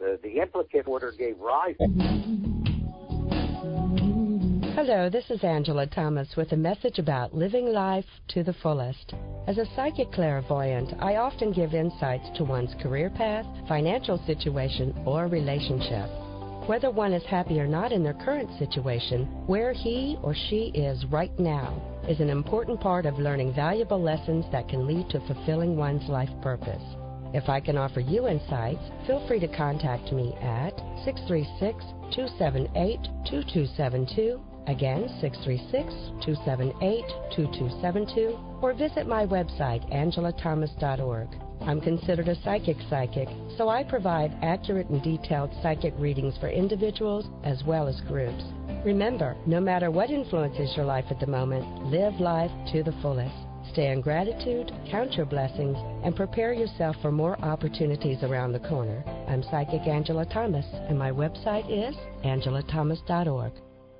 the implicate order gave rise. Hello, this is Angela Thomas with a message about living life to the fullest. As a psychic clairvoyant, I often give insights to one's career path, financial situation, or relationship. Whether one is happy or not in their current situation, where he or she is right now is an important part of learning valuable lessons that can lead to fulfilling one's life purpose. If I can offer you insights, feel free to contact me at 636-278-2272. Again, 636-278-2272, or visit my website, angelathomas.org. I'm considered a psychic, so I provide accurate and detailed psychic readings for individuals as well as groups. Remember, no matter what influences your life at the moment, live life to the fullest. Stay in gratitude, count your blessings, and prepare yourself for more opportunities around the corner. I'm Psychic Angela Thomas, and my website is angelathomas.org.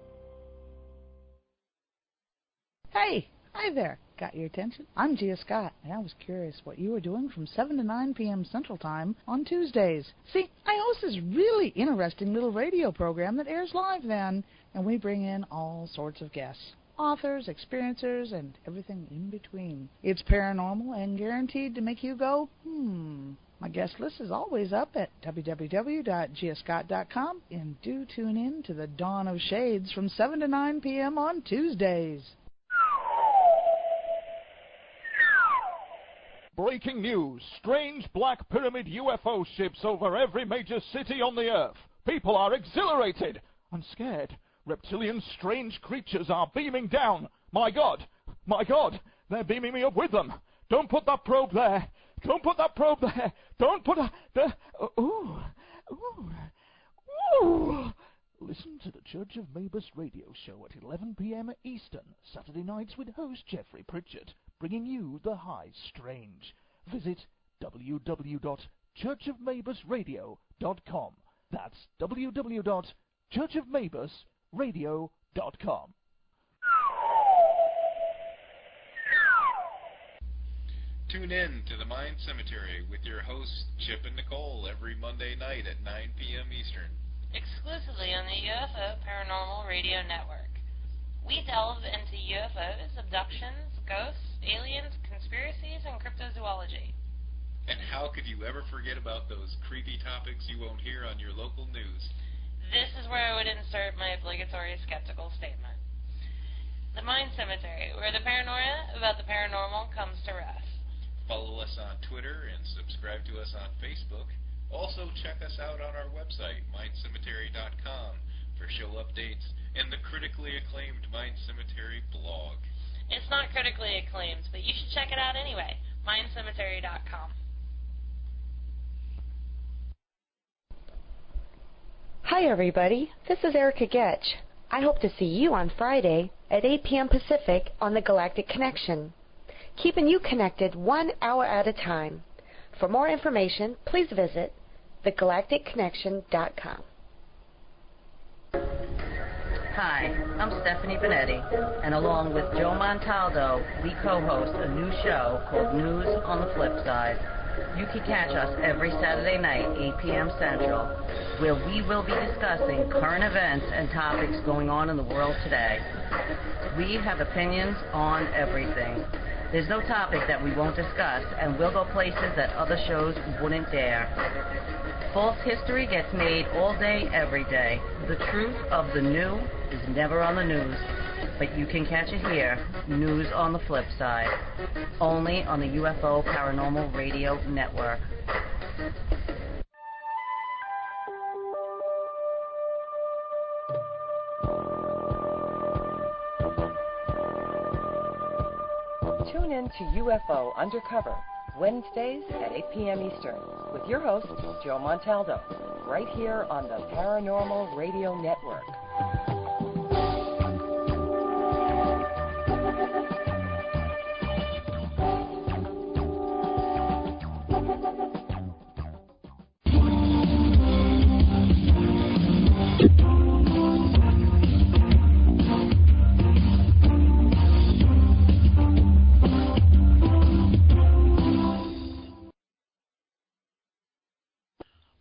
Hey, hi there. Got your attention? I'm Gia Scott, and I was curious what you were doing from 7 to 9 p.m. Central Time on Tuesdays. See, I host this really interesting little radio program that airs live then, and we bring in all sorts of guests. Authors, experiencers, and everything in between. It's paranormal and guaranteed to make you go, My guest list is always up at www.giascott.com, and do tune in to the Dawn of Shades from 7 to 9 p.m. on Tuesdays. Breaking news. Strange black pyramid UFO ships over every major city on the Earth. People are exhilarated and scared. Reptilian strange creatures are beaming down. My God, they're beaming me up with them. Don't put that probe there. Don't put that probe there. Don't put Listen to the Church of Mabus radio show at 11 p.m. Eastern, Saturday nights with host Jeffrey Pritchett, bringing you the high strange. Visit www.churchofmabusradio.com. That's www.churchofmabusradio.com. Tune in to the Mind Cemetery with your hosts Chip and Nicole every Monday night at 9 p.m. Eastern. Exclusively on the UFO Paranormal Radio Network. We delve into UFOs, abductions, ghosts, aliens, conspiracies, and cryptozoology. And how could you ever forget about those creepy topics you won't hear on your local news? This is where I would insert my obligatory skeptical statement. The Mind Cemetery, where the paranoia about the paranormal comes to rest. Follow us on Twitter and subscribe to us on Facebook. Also, check us out on our website, mindcemetery.com, for show updates and the critically acclaimed Mind Cemetery blog. It's not critically acclaimed, but you should check it out anyway, mindcemetery.com. Hi, everybody. This is Erica Getch. I hope to see you on Friday at 8 p.m. Pacific on the Galactic Connection, keeping you connected 1 hour at a time. For more information, please visit thegalacticconnection.com. Hi, I'm Stephanie Benetti, and along with Joe Montaldo, we co-host a new show called News on the Flip Side. You can catch us every Saturday night, 8 p.m. Central, where we will be discussing current events and topics going on in the world today. We have opinions on everything. There's no topic that we won't discuss, and we'll go places that other shows wouldn't dare. False history gets made all day, every day. The truth of the new is never on the news, but you can catch it here, News on the Flip Side, only on the UFO Paranormal Radio Network. Tune in to UFO Undercover, Wednesdays at 8 p.m. Eastern, with your host, Joe Montaldo, right here on the Paranormal Radio Network.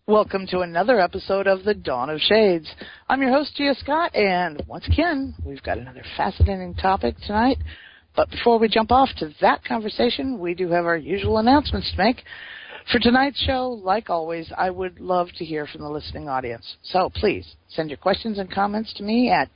Welcome to another episode of The Dawn of Shades. I'm your host, Gia Scott, and once again, we've got another fascinating topic tonight. But before we jump off to that conversation, we do have our usual announcements to make. For tonight's show, like always, I would love to hear from the listening audience. So please send your questions and comments to me at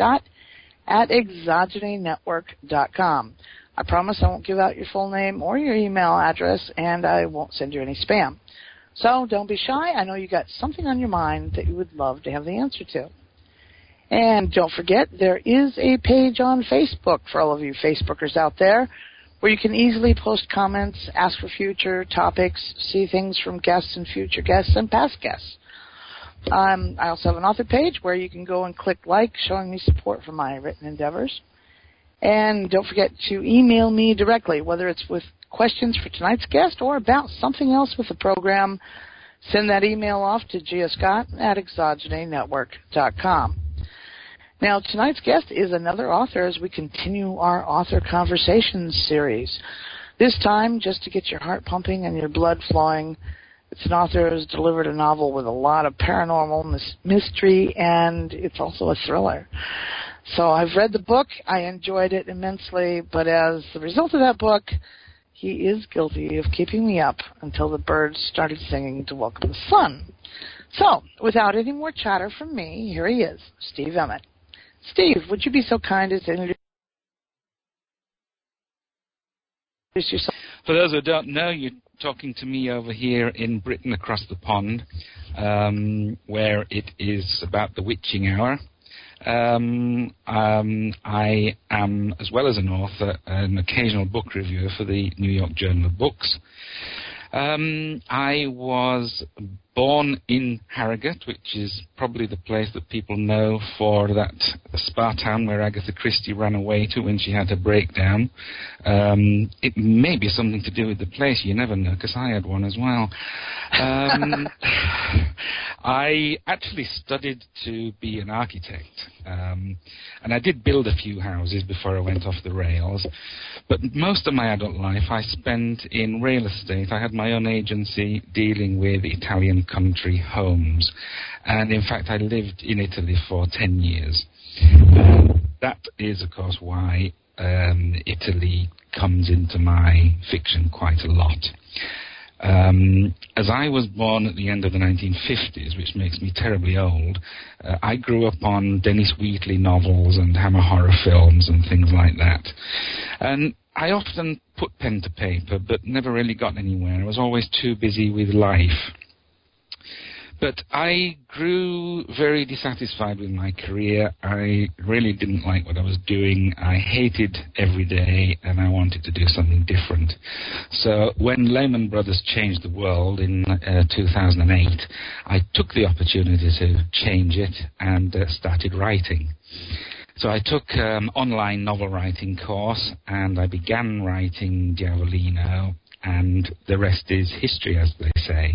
giascott@exogenynetwork.com. I promise I won't give out your full name or your email address, and I won't send you any spam. So don't be shy. I know you got something on your mind that you would love to have the answer to. And don't forget, there is a page on Facebook for all of you Facebookers out there where you can easily post comments, ask for future topics, see things from guests and future guests and past guests. I also have an author page where you can go and click like, showing me support for my written endeavors. And don't forget to email me directly, whether it's with questions for tonight's guest or about something else with the program. Send that email off to giascott@exogenynetwork.com. Now, tonight's guest is another author as we continue our author conversations series. This time, just to get your heart pumping and your blood flowing, it's an author who's delivered a novel with a lot of paranormal mystery, and it's also a thriller. So I've read the book. I enjoyed it immensely, but as the result of that book, he is guilty of keeping me up until the birds started singing to welcome the sun. So, without any more chatter from me, here he is, Steve Emmett. Steve, would you be so kind as to introduce yourself? For those who don't know, you're talking to me over here in Britain across the pond, where it is about the witching hour. I am, as well as an author, an occasional book reviewer for the New York Journal of Books. I was born in Harrogate, which is probably the place that people know for that spa town where Agatha Christie ran away to when she had a breakdown. It may be something to do with the place, you never know, because I had one as well. I actually studied to be an architect, and I did build a few houses before I went off the rails, but most of my adult life I spent in real estate. I had my own agency dealing with Italian country homes, and in fact I lived in Italy for 10 years. That is, of course, why Italy comes into my fiction quite a lot. As I was born at the end of the 1950s, which makes me terribly old, I grew up on Dennis Wheatley novels and Hammer horror films and things like that. And I often put pen to paper, but never really got anywhere. I was always too busy with life. But I grew very dissatisfied with my career. I really didn't like what I was doing. I hated every day, and I wanted to do something different. So when Lehman Brothers changed the world in 2008, I took the opportunity to change it and started writing. So I took an online novel writing course, and I began writing Diavolino, and the rest is history, as they say.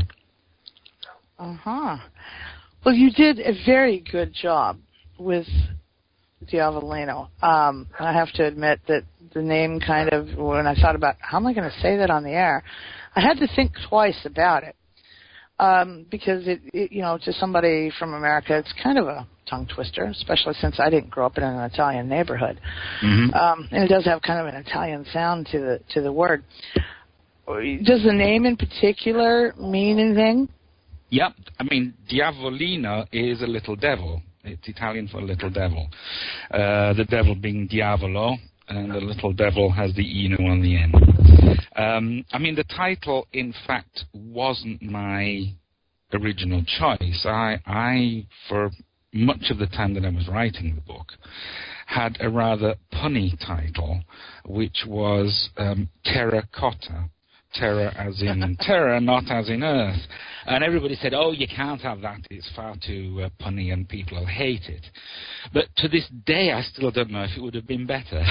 Uh-huh. Well, you did a very good job with Diavolino. I have to admit that the name kind of, when I thought about how am I going to say that on the air, I had to think twice about it. Because it, to somebody from America, it's kind of a tongue twister, especially since I didn't grow up in an Italian neighborhood. Mm-hmm. And it does have kind of an Italian sound to the word. Does the name in particular mean anything? Yep. I mean, Diavolino is a little devil. It's Italian for little devil. The devil being diavolo, and the little devil has the ino on the end. I mean, the title, in fact, wasn't my original choice. I, for much of the time that I was writing the book, had a rather punny title, which was Terracotta. Terror as in terror, not as in earth. And everybody said, oh, you can't have that. It's far too punny and people will hate it. But to this day, I still don't know if it would have been better.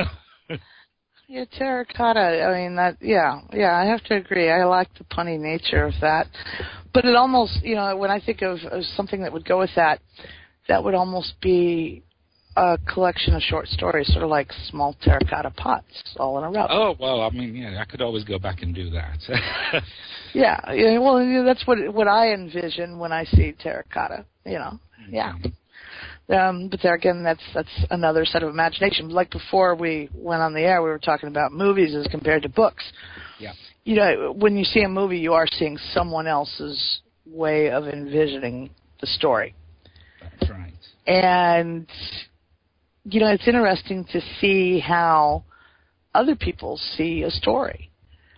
Yeah, terracotta, I mean, I have to agree. I like the punny nature of that. But it almost, when I think of something that would go with that, that would almost be a collection of short stories, sort of like small terracotta pots, all in a row. Oh, well, I mean, yeah, I could always go back and do that. Yeah, well, that's what I envision when I see terracotta, yeah. But there again, that's another set of imagination. Like before we went on the air, we were talking about movies as compared to books. Yeah. When you see a movie, you are seeing someone else's way of envisioning the story. That's right. And, it's interesting to see how other people see a story.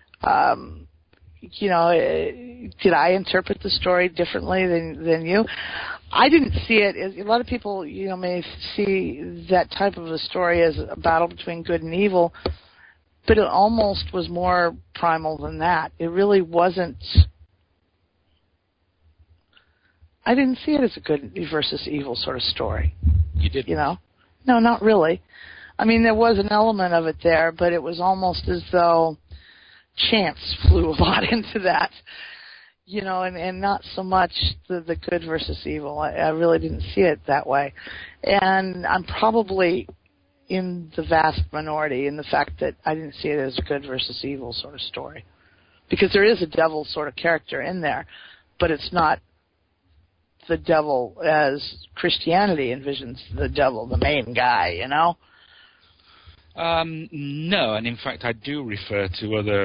Did I interpret the story differently than you? I didn't see it as a lot of people, may see that type of a story as a battle between good and evil, but it almost was more primal than that. It really wasn't. I didn't see it as a good versus evil sort of story. You didn't? No, not really. I mean, there was an element of it there, but it was almost as though chance flew a lot into that, and not so much the good versus evil. I really didn't see it that way. And I'm probably in the vast minority in the fact that I didn't see it as a good versus evil sort of story. Because there is a devil sort of character in there, but it's not the devil as Christianity envisions the devil, the main guy, No, and in fact I do refer to other,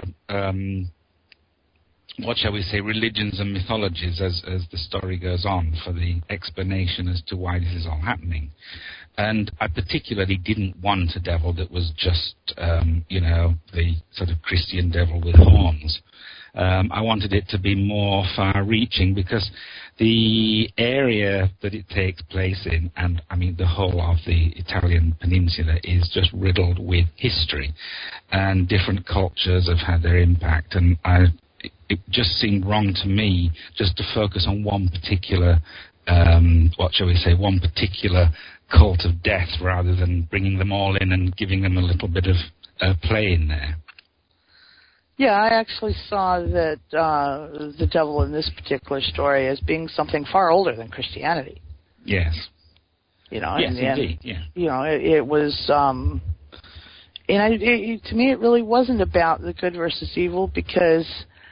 what shall we say, religions and mythologies as the story goes on for the explanation as to why this is all happening. And I particularly didn't want a devil that was just, the sort of Christian devil with horns. I wanted it to be more far-reaching because the area that it takes place in, and I mean the whole of the Italian peninsula, is just riddled with history, and different cultures have had their impact, and it just seemed wrong to me just to focus on one particular, one particular cult of death rather than bringing them all in and giving them a little bit of play in there. Yeah, I actually saw that the devil in this particular story as being something far older than Christianity. Yes. Indeed. Yeah. It was, to me, it really wasn't about the good versus evil because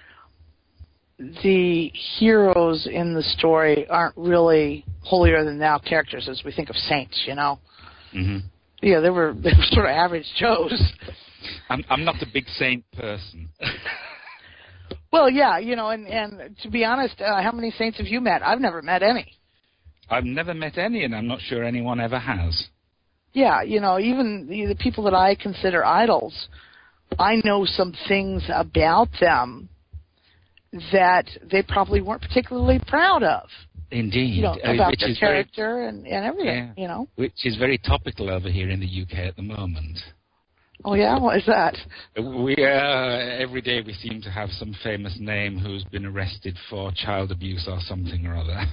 the heroes in the story aren't really holier-than-thou characters as we think of saints, Mm-hmm. Yeah, they were sort of average Joes. I'm not a big saint person. Well, yeah, and to be honest, how many saints have you met? I've never met any. I've never met any, and I'm not sure anyone ever has. Yeah, even the people that I consider idols, I know some things about them that they probably weren't particularly proud of. Indeed. About their character and everything, Which is very topical over here in the UK at the moment. Oh, yeah? What is that? Every day we seem to have some famous name who's been arrested for child abuse or something or other.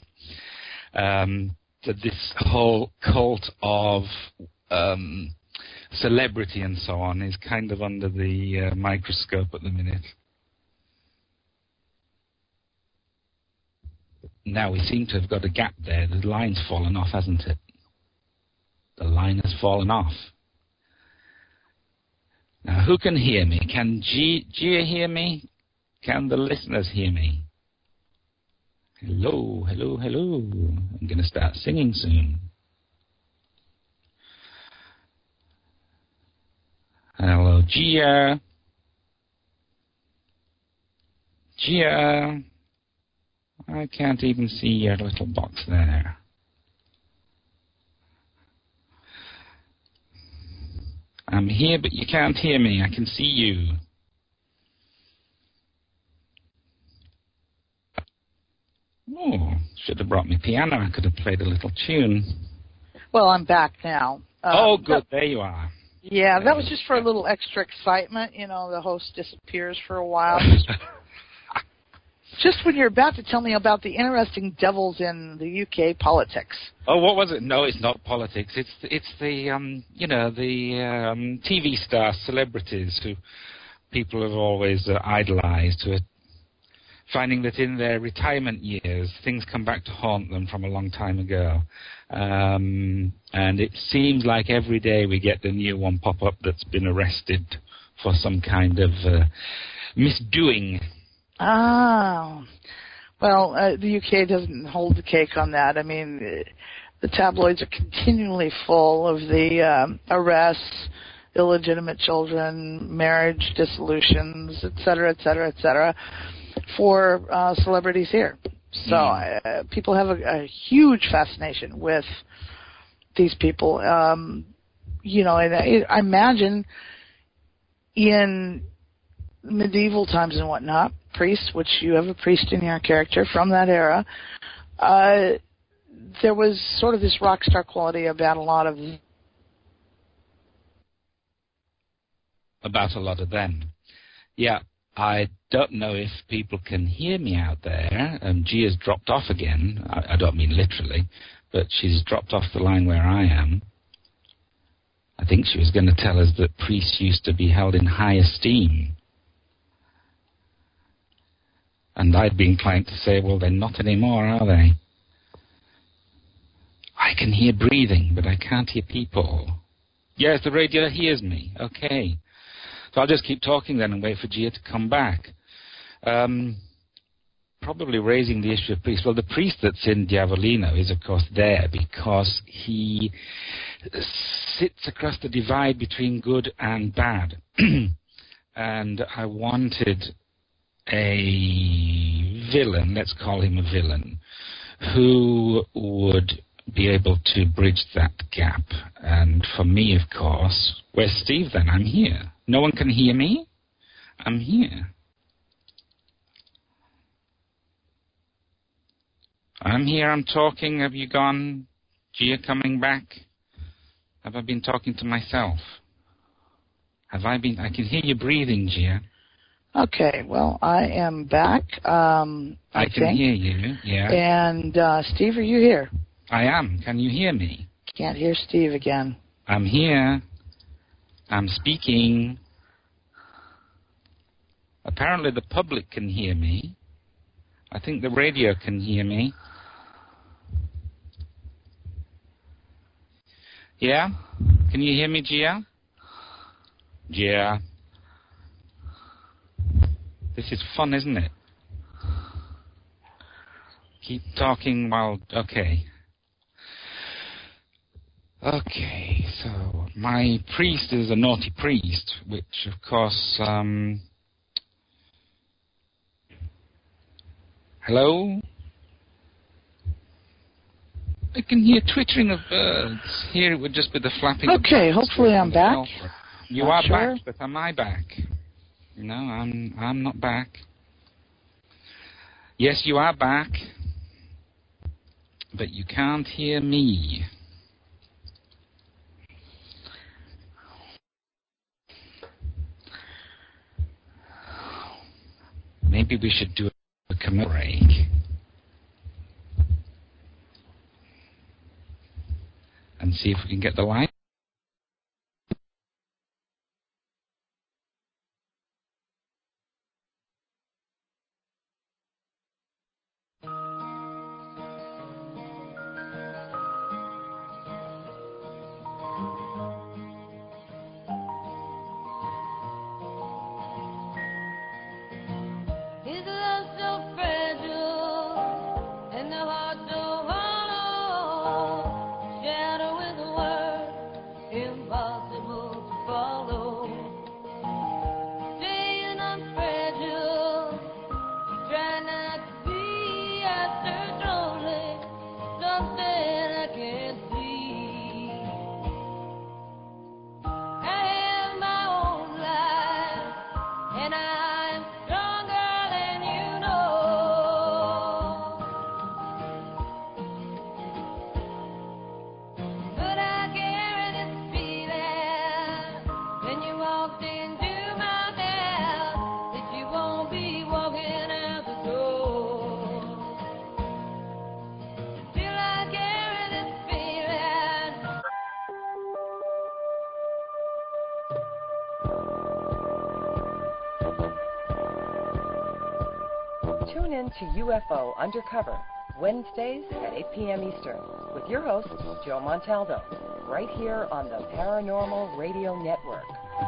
So this whole cult of celebrity and so on is kind of under the microscope at the minute. Now we seem to have got a gap there. The line's fallen off, hasn't it? The line has fallen off. Now, who can hear me? Can Gia hear me? Can the listeners hear me? Hello, hello, hello. I'm going to start singing soon. Hello, Gia. Gia. I can't even see your little box there. I'm here, but you can't hear me. I can see you. Oh, should have brought me piano. I could have played a little tune. Well, I'm back now. Good. There you are. Yeah, that was just for a little extra excitement. The host disappears for a while. Just when you're about to tell me about the interesting devils in the UK politics. Oh, what was it? No, it's not politics. It's the TV stars, celebrities who people have always idolized, who are finding that in their retirement years, things come back to haunt them from a long time ago. And it seems like every day we get the new one pop up that's been arrested for some kind of misdoing. Oh. Well, the UK doesn't hold the cake on that. I mean, the tabloids are continually full of the arrests, illegitimate children, marriage dissolutions, et cetera, for celebrities here. So people have a huge fascination with these people. You know, and I imagine in medieval times and whatnot, priests, which you have a priest in your character from that era, there was sort of this rock star quality about a lot of them. Yeah, I don't know if people can hear me out there. Gia's dropped off again. I don't mean literally, but she's dropped off the line where I am. I think she was going to tell us that priests used to be held in high esteem. And I'd be inclined to say, well, they're not anymore, are they? I can hear breathing, but I can't hear people. Yes, the radio hears me. Okay. So I'll just keep talking then and wait for Gia to come back. Probably raising the issue of priests. Well, the priest that's in Diavolino is, of course, there because he sits across the divide between good and bad. And I wanted a villain, let's call him a villain, who would be able to bridge that gap. And for me, of course, where's Steve then? I'm here. No one can hear me? I'm here. I'm here, I'm talking. Have you gone? Gia coming back? Have I been talking to myself? Have I been? I can hear you breathing, Gia. Okay, well, I am back. I can hear you, yeah. And Steve, are you here? I am. Can you hear me? Can't hear Steve again. I'm here. I'm speaking. Apparently the public can hear me. I think the radio can hear me. Yeah? Can you hear me, Gia? Gia? This is fun, isn't it? Keep talking while... Okay. Okay, so my priest is a naughty priest, which, of course... Hello? I can hear twittering of birds. Here it would just be the flapping of birds. Okay, hopefully I'm back. You are back, but am I back? No, I'm not back. Yes, you are back, but you can't hear me. Maybe we should do a commercial break. And see if we can get the line. Shadow is the word. in to UFO Undercover, Wednesdays at 8 p.m. Eastern, with your host, Joe Montaldo, right here on the Paranormal Radio Network.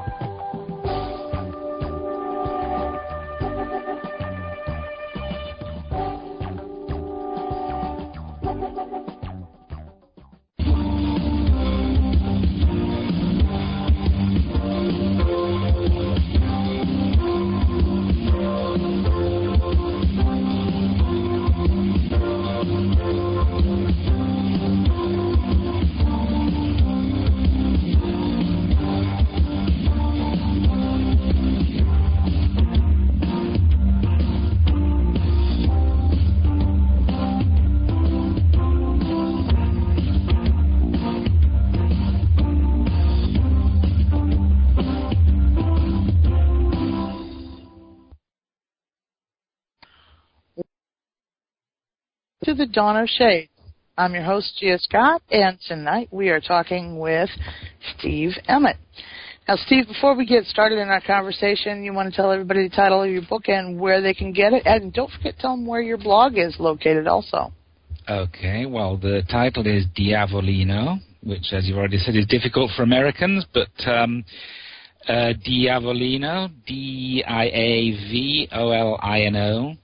To the Dawn of Shades. I'm your host, Gia Scott, and tonight we are talking with Steve Emmett. Now, Steve, before we get started in our conversation, you want to tell everybody the title of your book and where they can get it, and don't forget to tell them where your blog is located also. Okay, well, the title is Diavolino, which, as you've already said, is difficult for Americans, but Diavolino, Diavolino,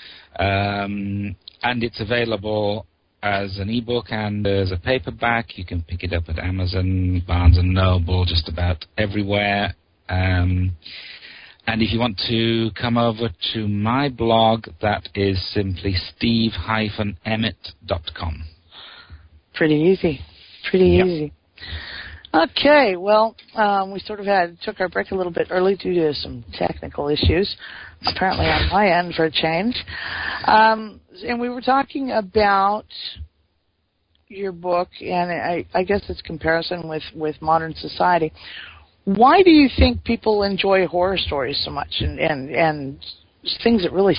and it's available as an ebook and as a paperback. You can pick it up at Amazon, Barnes & Noble, just about everywhere. And if you want to come over to my blog, that is simply steve-emmett.com. Pretty easy. Easy. Okay, well, we sort of took our break a little bit early due to some technical issues, apparently on my end for a change. And we were talking about your book, and I guess its comparison with modern society. Why do you think people enjoy horror stories so much, and things that really...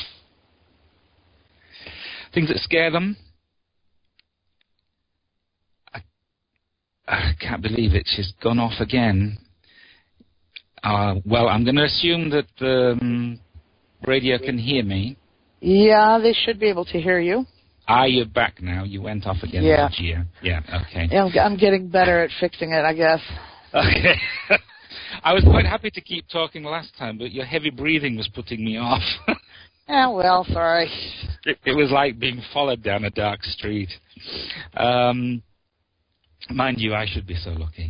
Things that scare them? I can't believe it. She's gone off again. Well, I'm going to assume that the radio can hear me. Yeah, they should be able to hear you. You're back now. You went off again. Yeah. Yeah, okay. Yeah, I'm getting better at fixing it, I guess. Okay. I was quite happy to keep talking last time, but your heavy breathing was putting me off. Yeah, well, sorry. It was like being followed down a dark street. Mind you, I should be so lucky.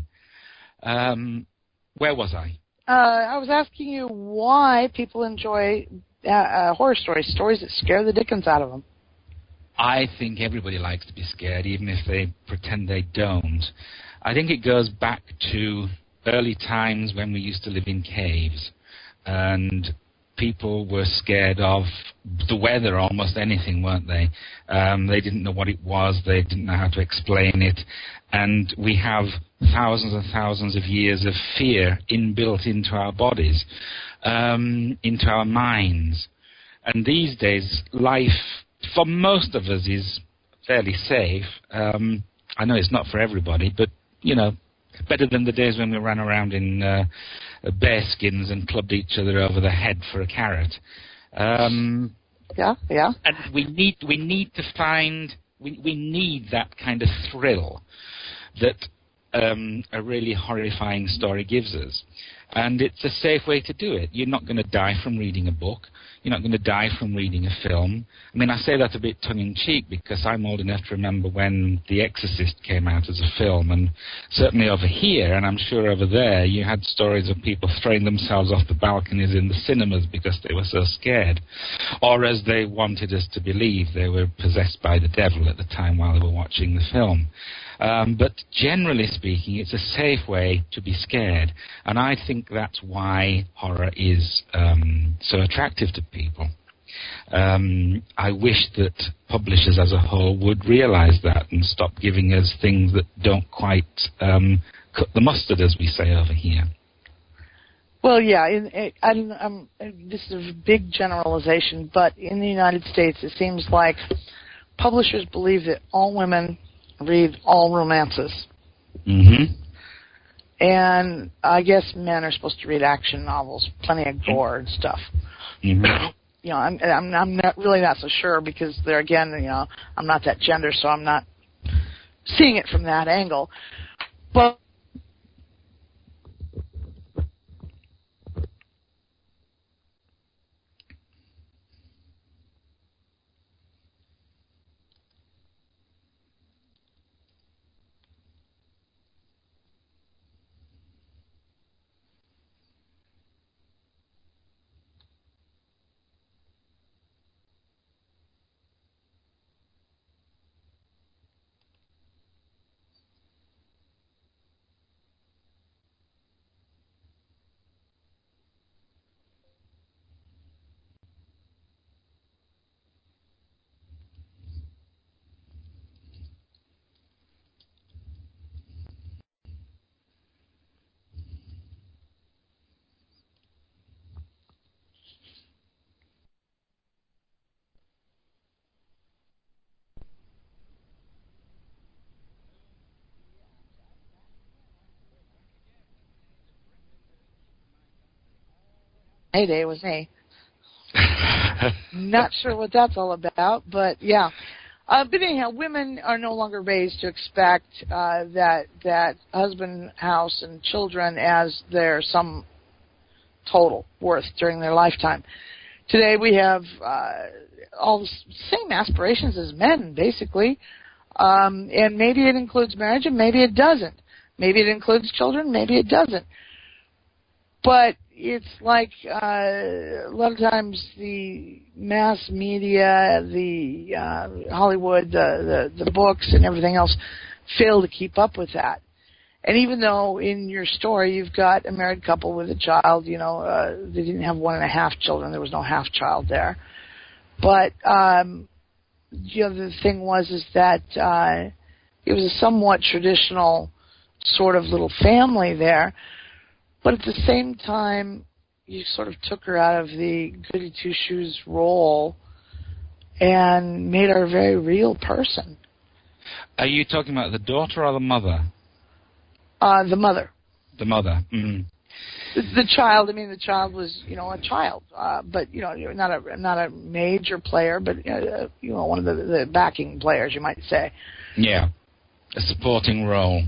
Where was I? I was asking you why people enjoy horror stories that scare the dickens out of them. I think everybody likes to be scared, even if they pretend they don't. I think it goes back to early times when we used to live in caves, and people were scared of the weather, almost anything, weren't they? They didn't know what it was. They didn't know how to explain it. And we have thousands and thousands of years of fear inbuilt into our bodies, into our minds. And these days, life, for most of us, is fairly safe. I know it's not for everybody, but, you know, better than the days when we ran around in bearskins and clubbed each other over the head for a carrot. Yeah. And we need to find, we need that kind of thrill that a really horrifying story gives us. And it's a safe way to do it. You're not going to die from reading a book. You're not going to die from reading a film. I mean, I say that a bit tongue-in-cheek because I'm old enough to remember when The Exorcist came out as a film. And certainly over here, and I'm sure over there, you had stories of people throwing themselves off the balconies in the cinemas because they were so scared. Or as they wanted us to believe, they were possessed by the devil at the time while they were watching the film. But generally speaking, it's a safe way to be scared. And I think that's why horror is so attractive to people. I wish that publishers as a whole would realize that and stop giving us things that don't quite cut the mustard, as we say over here. Well, yeah, this is a big generalization, but in the United States, it seems like publishers believe that all women read all romances. Mm-hmm. And I guess men are supposed to read action novels, plenty of gore and stuff. Mm-hmm. I'm not really not so sure because there again, I'm not that gender, so I'm not seeing it from that angle. But Heyday was me. Not sure what that's all about, but yeah. But anyhow, women are no longer raised to expect that husband, house, and children as their sum total worth during their lifetime. Today we have all the same aspirations as men, basically, and maybe it includes marriage and maybe it doesn't. Maybe it includes children, maybe it doesn't. But it's like a lot of times the mass media, the Hollywood, the books and everything else fail to keep up with that. And even though in your story you've got a married couple with a child, they didn't have 1.5 children. There was no half child there. But the thing is that it was a somewhat traditional sort of little family there. But at the same time, you sort of took her out of the goody two-shoes role and made her a very real person. Are you talking about the daughter or the mother? The mother. The mother. Mm. The child. I mean, the child was, a child, but not a major player, but one of the backing players, you might say. Yeah, a supporting role.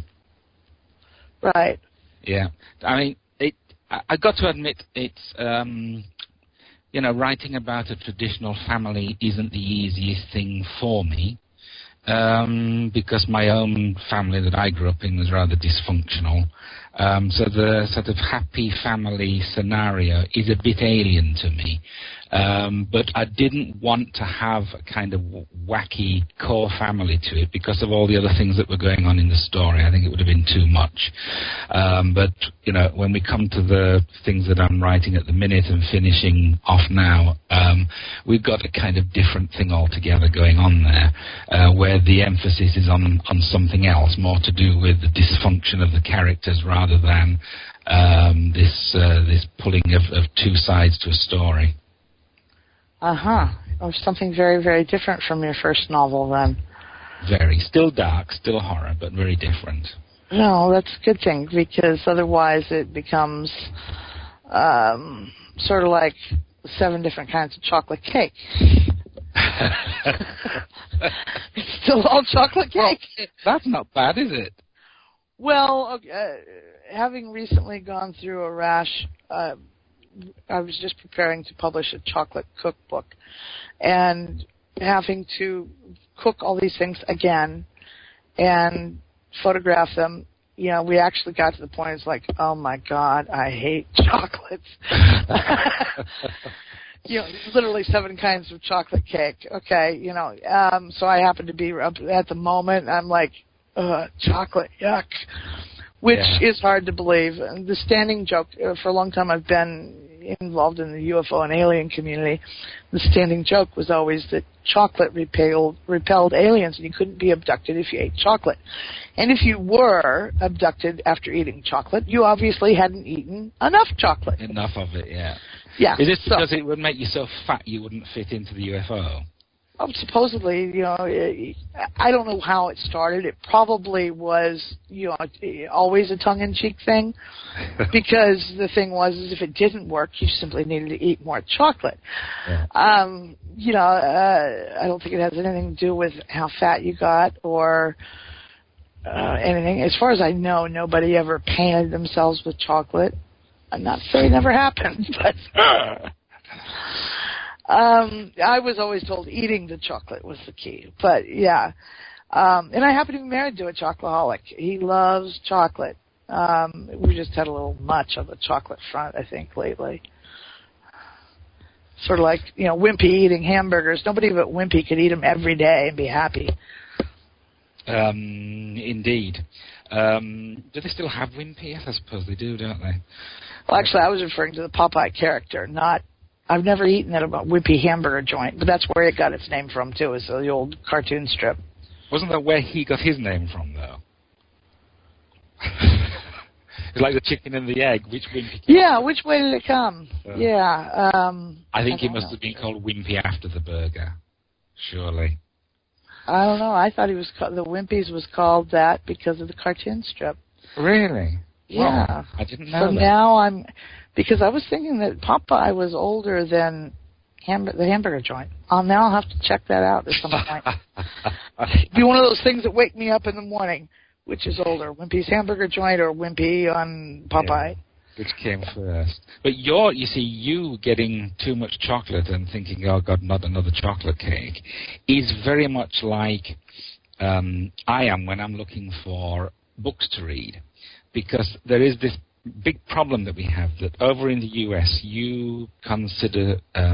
Right. Yeah, I mean, I got to admit, it's writing about a traditional family isn't the easiest thing for me, because my own family that I grew up in was rather dysfunctional. So the sort of happy family scenario is a bit alien to me. But I didn't want to have a kind of wacky core family to it because of all the other things that were going on in the story. I think it would have been too much. But, when we come to the things that I'm writing at the minute and finishing off now, we've got a kind of different thing altogether going on there, where the emphasis is on something else, more to do with the dysfunction of the characters rather than this pulling of two sides to a story. Or something very, very different from your first novel, then. Very. Still dark, still horror, but very different. No, that's a good thing, because otherwise it becomes sort of like 7 different kinds of chocolate cake. It's still all chocolate cake. Well, that's not bad, is it? Well, having recently gone through a rash, I was just preparing to publish a chocolate cookbook, and having to cook all these things again and photograph them. We actually got to the point, it's like, oh my God, I hate chocolates. Literally 7 kinds of chocolate cake. Okay, so I happen to be up at the moment, I'm like, chocolate, yuck. Which is hard to believe. The standing joke, for a long time I've been involved in the UFO and alien community, the standing joke was always that chocolate repelled aliens, and you couldn't be abducted if you ate chocolate. And if you were abducted after eating chocolate, you obviously hadn't eaten enough chocolate. Enough of it, yeah. Yeah. Is this because it would make you so fat you wouldn't fit into the UFO? Supposedly, I don't know how it started. It probably was, always a tongue-in-cheek thing, because the thing was, is if it didn't work, you simply needed to eat more chocolate. Yeah. I don't think it has anything to do with how fat you got or anything. As far as I know, nobody ever painted themselves with chocolate. I'm not saying it never happened, but I was always told eating the chocolate was the key. But, yeah. And I happen to be married to a chocoholic. He loves chocolate. We just had a little much on the chocolate front, I think, lately. Sort of like, Wimpy eating hamburgers. Nobody but Wimpy could eat them every day and be happy. Indeed. Do they still have Wimpy? Yes, I suppose they do, don't they? Well, actually, I was referring to the Popeye character, not... I've never eaten at a Wimpy hamburger joint, but that's where it got its name from, too, is the old cartoon strip. Wasn't that where he got his name from, though? It's like the chicken and the egg. Which Wimpy came from? Which way did it come? I think it must have been called Wimpy after the burger, surely. I don't know. I thought the Wimpy's was called that because of the cartoon strip. Really? Yeah. Oh, I didn't know that. So now because I was thinking that Popeye was older than the hamburger joint. Now I'll have to check that out at some point. It'd be one of those things that wake me up in the morning. Which is older, Wimpy's hamburger joint or Wimpy on Popeye? Yeah. Which came first? But you getting too much chocolate and thinking, oh God, not another chocolate cake, is very much like I am when I'm looking for books to read. Because there is this big problem that we have that over in the US you consider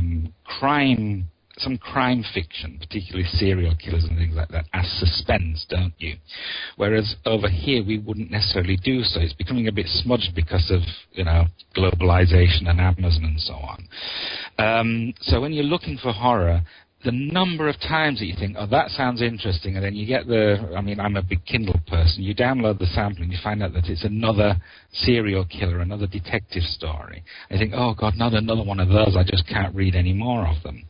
some crime fiction, particularly serial killers and things like that, as suspense, don't you? Whereas over here we wouldn't necessarily do so. It's becoming a bit smudged because of, globalization and Amazon and so on. So when you're looking for horror, the number of times that you think, oh, that sounds interesting, and then you get I'm a big Kindle person, you download the sample and you find out that it's another serial killer, another detective story. And you think, oh God, not another one of those, I just can't read any more of them.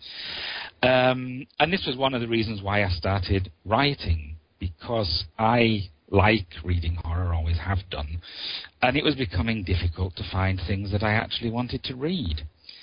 And this was one of the reasons why I started writing, because I like reading horror, always have done, and it was becoming difficult to find things that I actually wanted to read.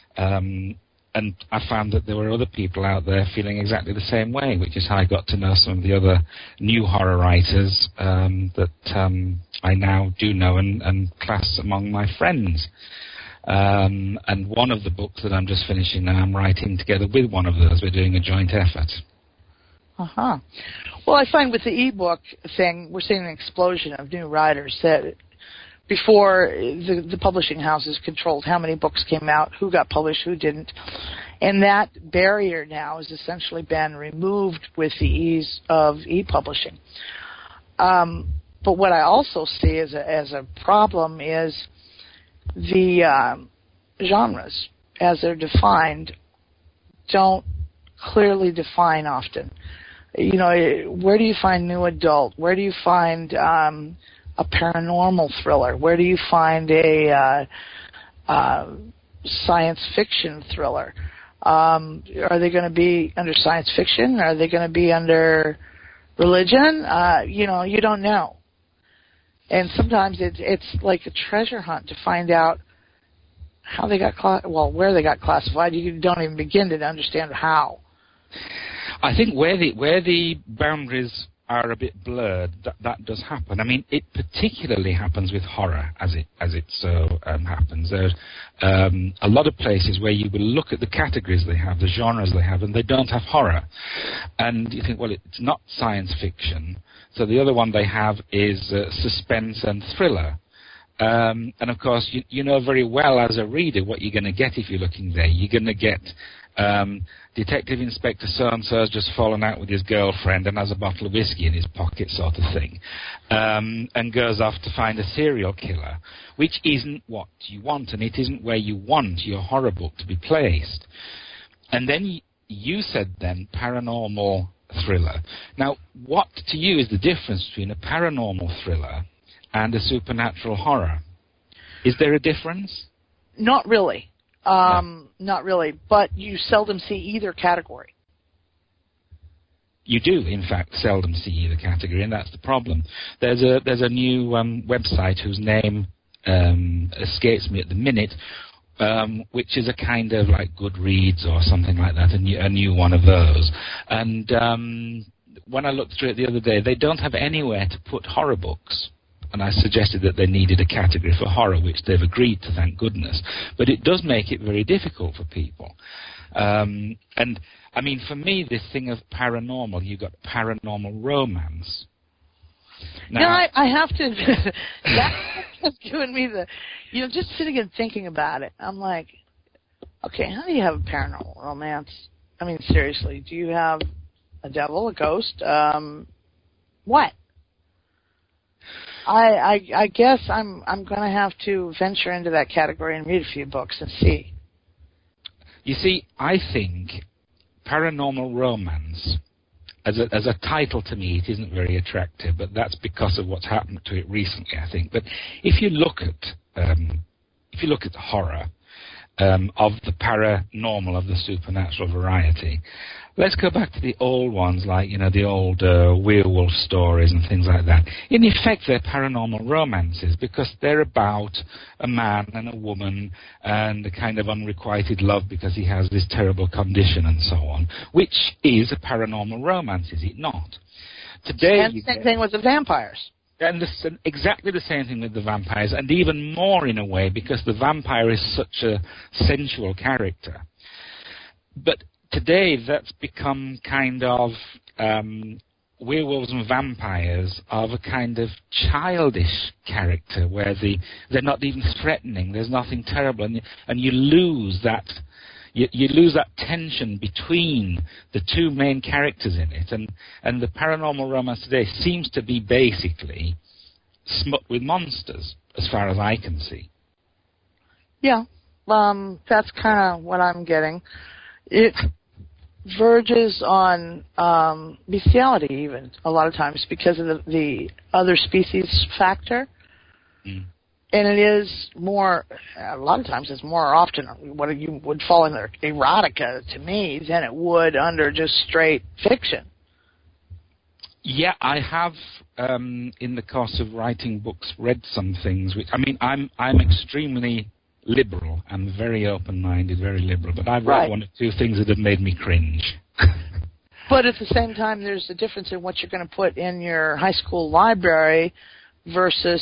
And I found that there were other people out there feeling exactly the same way, which is how I got to know some of the other new horror writers that I now do know and class among my friends. And one of the books that I'm just finishing now, I'm writing together with one of those. We're doing a joint effort. Uh-huh. Well, I find with the ebook thing, we're seeing an explosion of new writers that before the publishing houses controlled how many books came out, who got published, who didn't. And that barrier now has essentially been removed with the ease of e-publishing. But what I also see as a problem is the genres, as they're defined, don't clearly define often. Where do you find new adult? Where do you find a paranormal thriller? Where do you find a science fiction thriller? Are they going to be under science fiction? Are they going to be under religion? You don't know. And sometimes it's like a treasure hunt to find out how they got where they got classified. You don't even begin to understand how. I think where the boundaries are a bit blurred, that does happen. I mean, it particularly happens with horror, as it so happens. There's a lot of places where you will look at the categories they have, the genres they have, and they don't have horror. And you think, well, it's not science fiction. So the other one they have is suspense and thriller. And of course, you know very well as a reader what you're going to get if you're looking there. You're going to get Detective Inspector so-and-so has just fallen out with his girlfriend and has a bottle of whiskey in his pocket, sort of thing, and goes off to find a serial killer, which isn't what you want, and it isn't where you want your horror book to be placed. And then you said then paranormal thriller. Now, what to you is the difference between a paranormal thriller and a supernatural horror? Is there a difference? Not really. No. Not really, but you seldom see either category. you do, in fact, seldom see either category, and that's the problem. There's a new website whose name escapes me at the minute, which is a kind of like Goodreads or something like that, a new one of those. And when I looked through it the other day, they don't have anywhere to put horror books. And I suggested that they needed a category for horror, which they've agreed to, thank goodness. But it does make it very difficult for people. And, I mean, for me, this thing of paranormal, you've got paranormal romance. Now, I have to, that's given me the, just sitting and thinking about it, I'm like, okay, how do you have a paranormal romance? I mean, seriously, do you have a devil, a ghost? What? I guess I'm going to have to venture into that category and read a few books and see. You see, I think paranormal romance, as a title to me, it isn't very attractive, but that's because of what's happened to it recently, I think. But if you look at horror of the paranormal, of the supernatural variety, let's go back to the old ones, like the old werewolf stories and things like that. In effect, they're paranormal romances because they're about a man and a woman and a kind of unrequited love because he has this terrible condition and so on, which is a paranormal romance, is it not? Today, and the same thing with the vampires. And exactly the same thing with the vampires, and even more in a way, because the vampire is such a sensual character. But today, that's become kind of werewolves and vampires of a kind of childish character, where they're not even threatening. There's nothing terrible, and you lose that. You lose that tension between the two main characters in it, and the paranormal romance today seems to be basically smut with monsters, as far as I can see. Yeah, that's kind of what I'm getting. It verges on bestiality, even a lot of times, because of the other species factor. Mm. And it is more, a lot of times it's more often what you would fall under erotica to me than it would under just straight fiction. Yeah, I have, in the course of writing books, read some things which, I mean, I'm extremely liberal. I'm very open-minded, very liberal, but I've read one or two things that have made me cringe. But at the same time, there's a difference in what you're going to put in your high school library versus,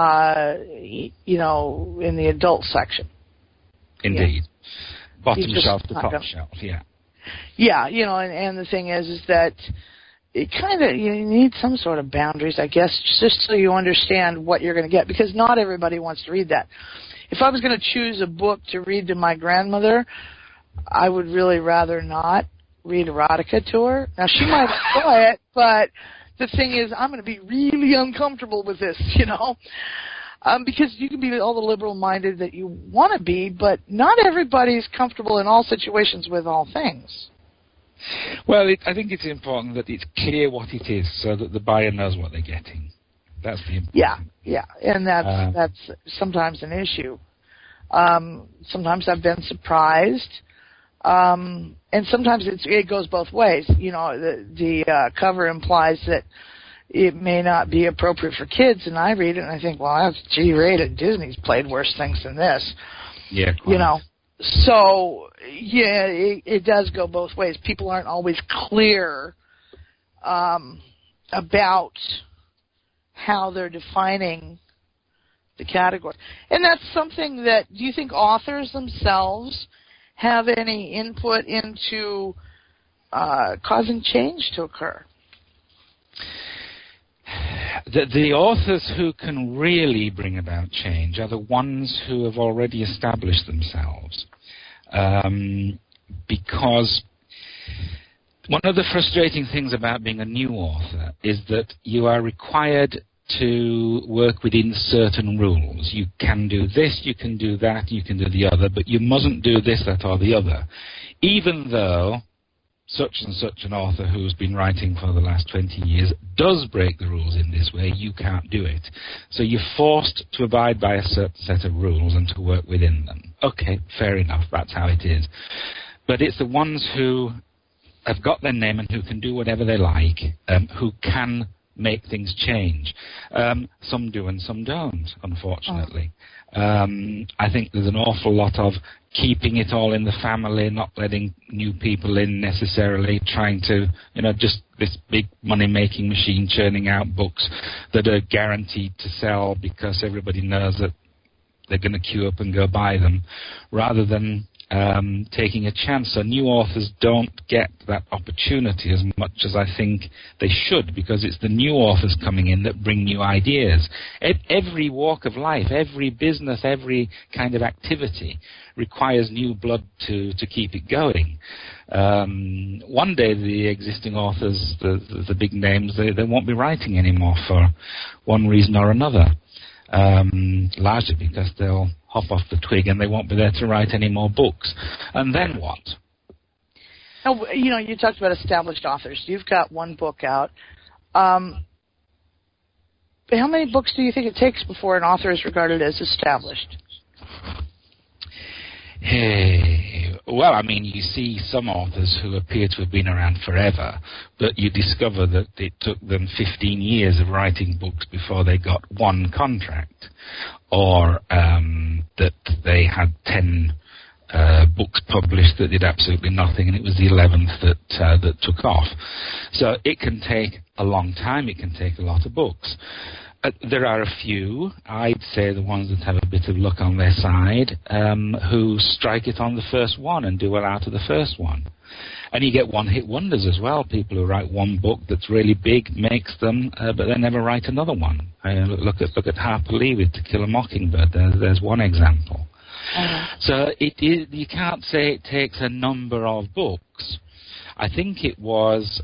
in the adult section. Indeed. Yeah. Bottom shelf to top shelf, yeah. Yeah, and the thing is that it kind of, you need some sort of boundaries, I guess, just so you understand what you're going to get, because not everybody wants to read that. If I was going to choose a book to read to my grandmother, I would really rather not read erotica to her. Now, she might enjoy it, but the thing is, I'm going to be really uncomfortable with this, because you can be all the liberal-minded that you want to be, but not everybody's comfortable in all situations with all things. Well, I think it's important that it's clear what it is so that the buyer knows what they're getting. That's the important. Yeah, and that's sometimes an issue. Sometimes I've been surprised. And sometimes it goes both ways. The cover implies that it may not be appropriate for kids, and I read it and I think, well, that's G-rated. Disney's played worse things than this. Yeah, quite. So, yeah, it does go both ways. People aren't always clear about how they're defining the category. And that's something that, do you think authors themselves have any input into causing change to occur? The authors who can really bring about change are the ones who have already established themselves. Because one of the frustrating things about being a new author is that you are required to work within certain rules. You can do this, you can do that, you can do the other, but you mustn't do this, that, or the other. Even though such and such an author who's been writing for the last 20 years does break the rules in this way, you can't do it. So you're forced to abide by a certain set of rules and to work within them. Okay, fair enough, that's how it is. But it's the ones who have got their name and who can do whatever they like, who can make things change. Some do and some don't, unfortunately. I think there's an awful lot of keeping it all in the family, not letting new people in necessarily, trying to, just this big money-making machine churning out books that are guaranteed to sell because everybody knows that they're going to queue up and go buy them, rather than taking a chance. So new authors don't get that opportunity as much as I think they should, because it's the new authors coming in that bring new ideas. Every walk of life, every business, every kind of activity requires new blood to keep it going. One day the existing authors, the big names, they won't be writing anymore for one reason or another. Largely because they'll hop off the twig and they won't be there to write any more books. And then what? Oh, you talked about established authors. You've got one book out. How many books do you think it takes before an author is regarded as established? Well, I mean, you see some authors who appear to have been around forever, but you discover that it took them 15 years of writing books before they got one contract, or that they had 10 books published that did absolutely nothing, and it was the 11th that took off. So it can take a long time. It can take a lot of books. There are a few, I'd say the ones that have a bit of luck on their side, who strike it on the first one and do well out of the first one. And you get one-hit wonders as well, people who write one book that's really big, makes them, but they never write another one. Look at Harper Lee with To Kill a Mockingbird. There's one example. So you can't say it takes a number of books. I think it was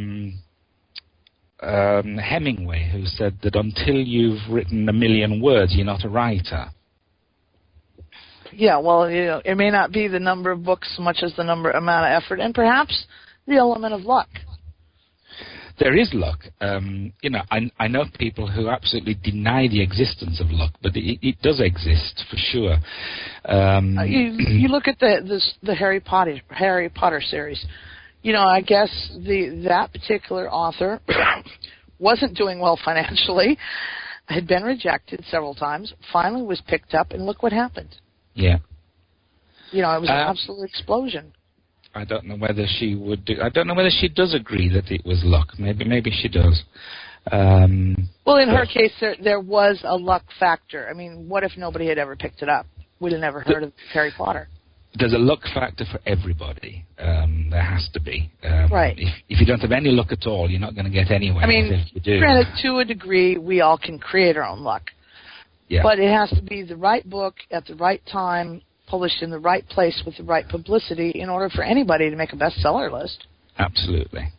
Hemingway who said that until you've written 1 million words, you're not a writer. Yeah, well, it may not be the number of books so much as the amount of effort, and perhaps the element of luck. There is luck. I know people who absolutely deny the existence of luck, but it does exist for sure. You look at the Harry Potter series. I guess that particular author wasn't doing well financially, had been rejected several times, finally was picked up, and look what happened. Yeah. It was an absolute explosion. I don't know whether she would do. I don't know whether she does agree that it was luck. Maybe she does. Well, in her case, there was a luck factor. I mean, what if nobody had ever picked it up? We'd have never heard of Harry Potter. There's a luck factor for everybody. There has to be. Right. If you don't have any luck at all, you're not going to get anywhere. I mean, if you do. Granted, to a degree, we all can create our own luck. Yeah. But it has to be the right book at the right time, published in the right place with the right publicity in order for anybody to make a bestseller list. Absolutely.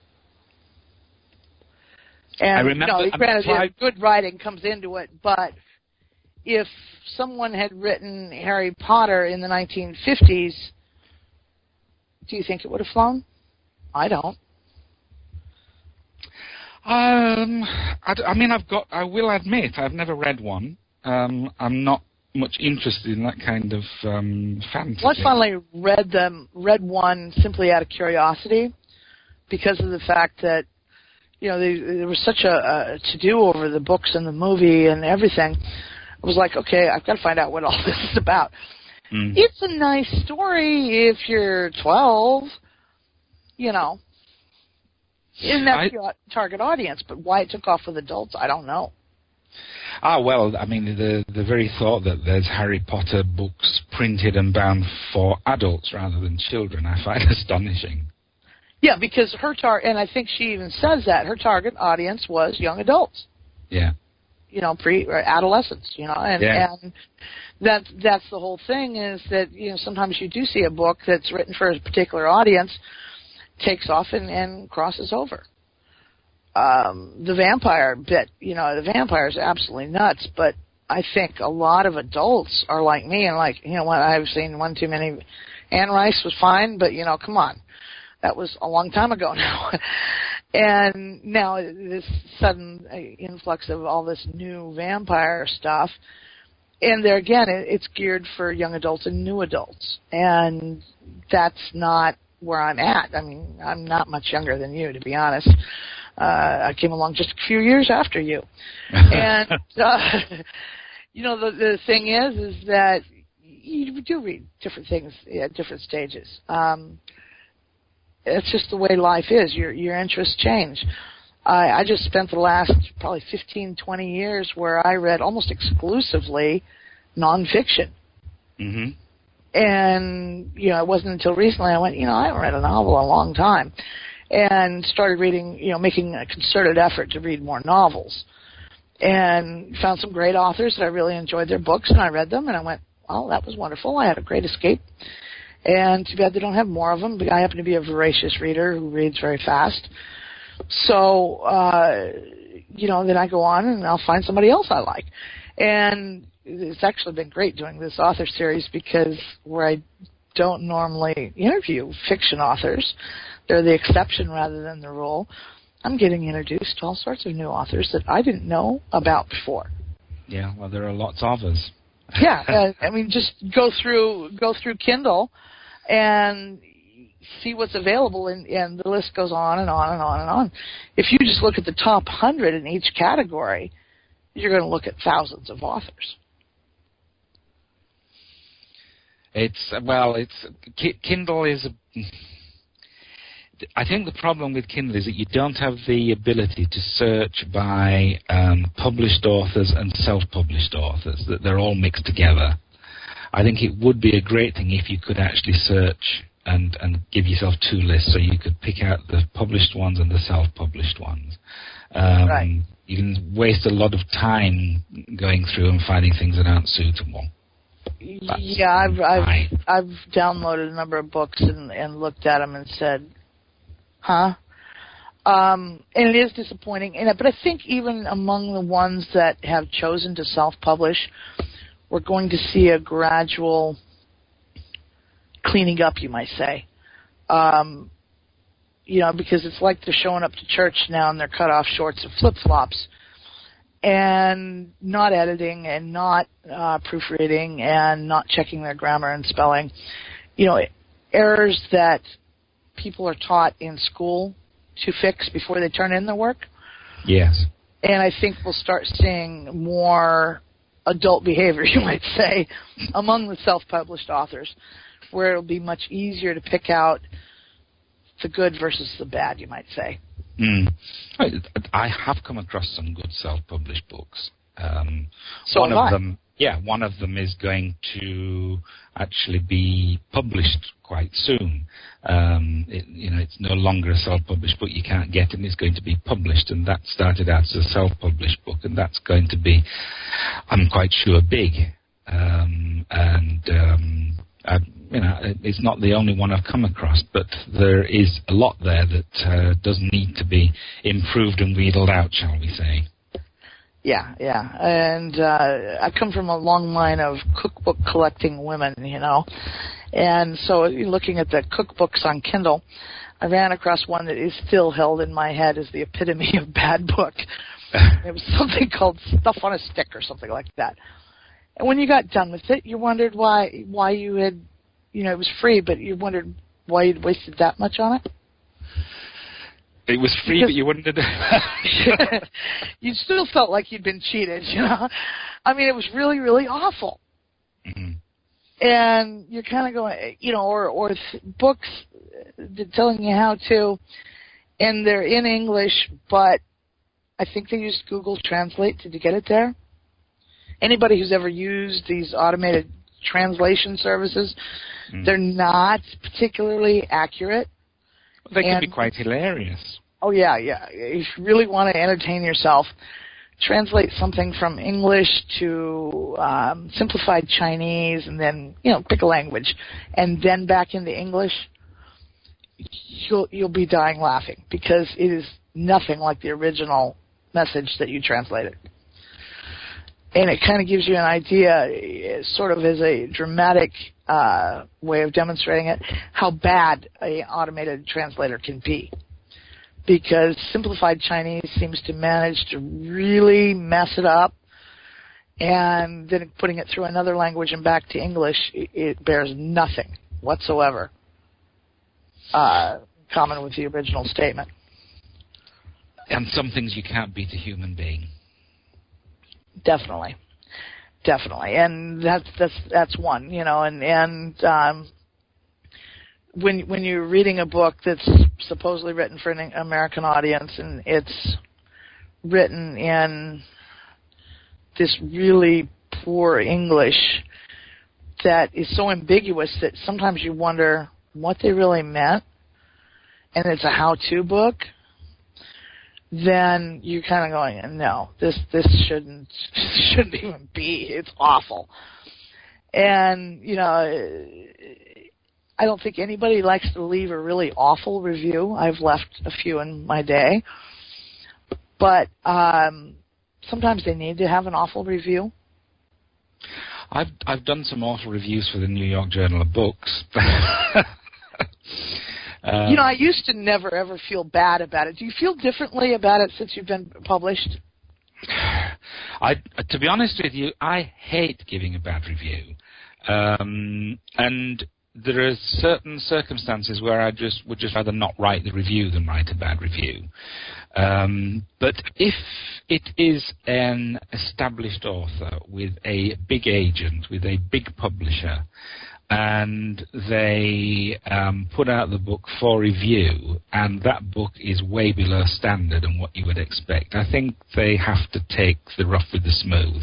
And, I remember, granted, good writing comes into it, but if someone had written Harry Potter in the 1950s, do you think it would have flown? I don't. I will admit, I've never read one. I'm not much interested in that kind of fantasy. Well, I finally read one simply out of curiosity because of the fact that, there was such a to-do over the books and the movie and everything. I was like, okay, I've got to find out what all this is about. It's a nice story if you're 12, And that's your target audience, but why it took off with adults, I don't know. Well, I mean, the very thought that there's Harry Potter books printed and bound for adults rather than children, I find astonishing. Yeah, because and I think she even says that, her target audience was young adults. Yeah. Pre-adolescents, and that's the whole thing is that, sometimes you do see a book that's written for a particular audience, takes off and crosses over. The vampire bit, the vampire is absolutely nuts, but I think a lot of adults are like me and what, I've seen one too many. Anne Rice was fine, but, come on. That was a long time ago now. And now this sudden influx of all this new vampire stuff. And there again, it's geared for young adults and new adults. And that's not where I'm at. I mean, I'm not much younger than you, to be honest. I came along just a few years after you. And, the thing is that you do read different things at different stages. It's just the way life is. Your interests change. I just spent the last probably 15, 20 years where I read almost exclusively nonfiction. Mm-hmm. And, it wasn't until recently I went, I haven't read a novel in a long time. And started reading, making a concerted effort to read more novels. And found some great authors that I really enjoyed their books, and I read them, and I went, well, that was wonderful. I had a great escape. And too bad they don't have more of them, but I happen to be a voracious reader who reads very fast. So, then I go on and I'll find somebody else I like. And it's actually been great doing this author series because where I don't normally interview fiction authors, they're the exception rather than the rule, I'm getting introduced to all sorts of new authors that I didn't know about before. Yeah, well, there are lots of us. Yeah, just go through Kindle and see what's available, and the list goes on and on and on and on. If you just look at the top 100 in each category, you're going to look at thousands of authors. Kindle is I think the problem with Kindle is that you don't have the ability to search by published authors and self-published authors, that they're all mixed together. I think it would be a great thing if you could actually search and give yourself two lists so you could pick out the published ones and the self-published ones. Right. You can waste a lot of time going through and finding things that aren't suitable. I've downloaded a number of books and looked at them and said, huh? And it is disappointing. But I think even among the ones that have chosen to self-publish, we're going to see a gradual cleaning up, you might say. Because it's like they're showing up to church now in their cut-off shorts and flip-flops and not editing and not proofreading and not checking their grammar and spelling. Errors that people are taught in school to fix before they turn in their work. Yes. And I think we'll start seeing more adult behavior, you might say, among the self-published authors, where it'll be much easier to pick out the good versus the bad, you might say. I have come across some good self-published books. One of them is going to actually be published quite soon. It's no longer a self-published book you can't get, and it's going to be published. And that started out as a self-published book, and that's going to be, I'm quite sure, big. It's not the only one I've come across, but there is a lot there that does need to be improved and wheedled out, shall we say. Yeah. And I come from a long line of cookbook collecting women, And so looking at the cookbooks on Kindle, I ran across one that is still held in my head as the epitome of bad book. It was something called Stuff on a Stick or something like that. And when you got done with it, you wondered why you had, it was free, but you wondered why you'd wasted that much on it. It was free, but you wondered. You still felt like you'd been cheated, I mean, it was really, really awful. Mm-hmm. And you're kind of going, or books telling you how to, and they're in English, but I think they used Google Translate to get it there. Anybody who's ever used these automated translation services, they're not particularly accurate. They can be quite hilarious. Oh, yeah. If you really want to entertain yourself, translate something from English to simplified Chinese and then, pick a language, and then back into English. You'll be dying laughing because it is nothing like the original message that you translated. And it kind of gives you an idea, sort of as a dramatic way of demonstrating it, how bad an automated translator can be. Because simplified Chinese seems to manage to really mess it up, and then putting it through another language and back to English, it bears nothing whatsoever. common with the original statement. And some things you can't beat a human being. Definitely, and that's one, and when you're reading a book that's supposedly written for an American audience and it's written in this really poor English that is so ambiguous that sometimes you wonder what they really meant, and it's a how-to book, then you're kind of going, no, this shouldn't even be. It's awful. And, I don't think anybody likes to leave a really awful review. I've left a few in my day. But sometimes they need to have an awful review. I've done some awful reviews for the New York Journal of Books. I used to never, ever feel bad about it. Do you feel differently about it since you've been published? To be honest with you, I hate giving a bad review. And there are certain circumstances where I would just rather not write the review than write a bad review. But if it is an established author with a big agent, with a big publisher, and they put out the book for review, and that book is way below standard and what you would expect, I think they have to take the rough with the smooth.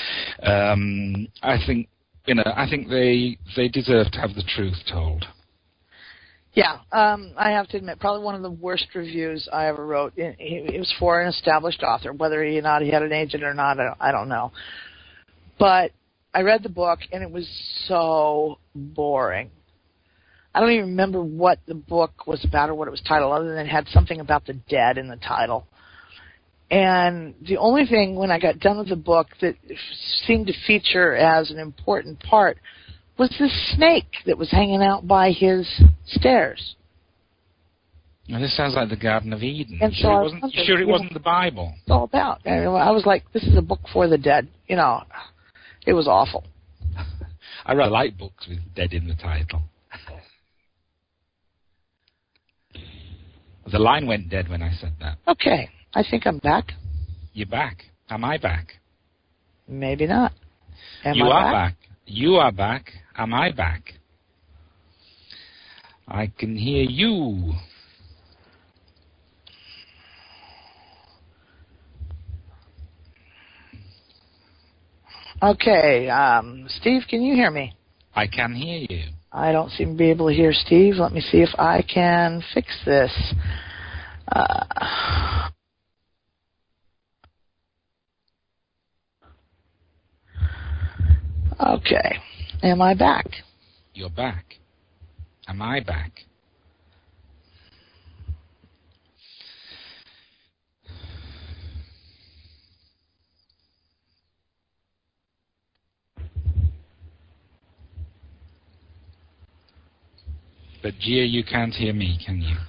I think they deserve to have the truth told. Yeah, I have to admit, probably one of the worst reviews I ever wrote. It was for an established author, whether he had an agent or not, I don't know. But I read the book, and it was so boring. I don't even remember what the book was about or what it was titled, other than it had something about the dead in the title. And the only thing, when I got done with the book, that seemed to feature as an important part was this snake that was hanging out by his stairs. Now, this sounds like the Garden of Eden. And so it wasn't the Bible? It's all about. And I was like, this is a book for the dead. It was awful. I rather like books with dead in the title. The line went dead when I said that. Okay. I think I'm back. You're back. Am I back? Maybe not. You are back. You are back. Am I back? I can hear you. Okay, Steve, can you hear me? I can hear you. I don't seem to be able to hear Steve. Let me see if I can fix this. Okay. Am I back? You're back. Am I back? But Gia, you can't hear me, can you?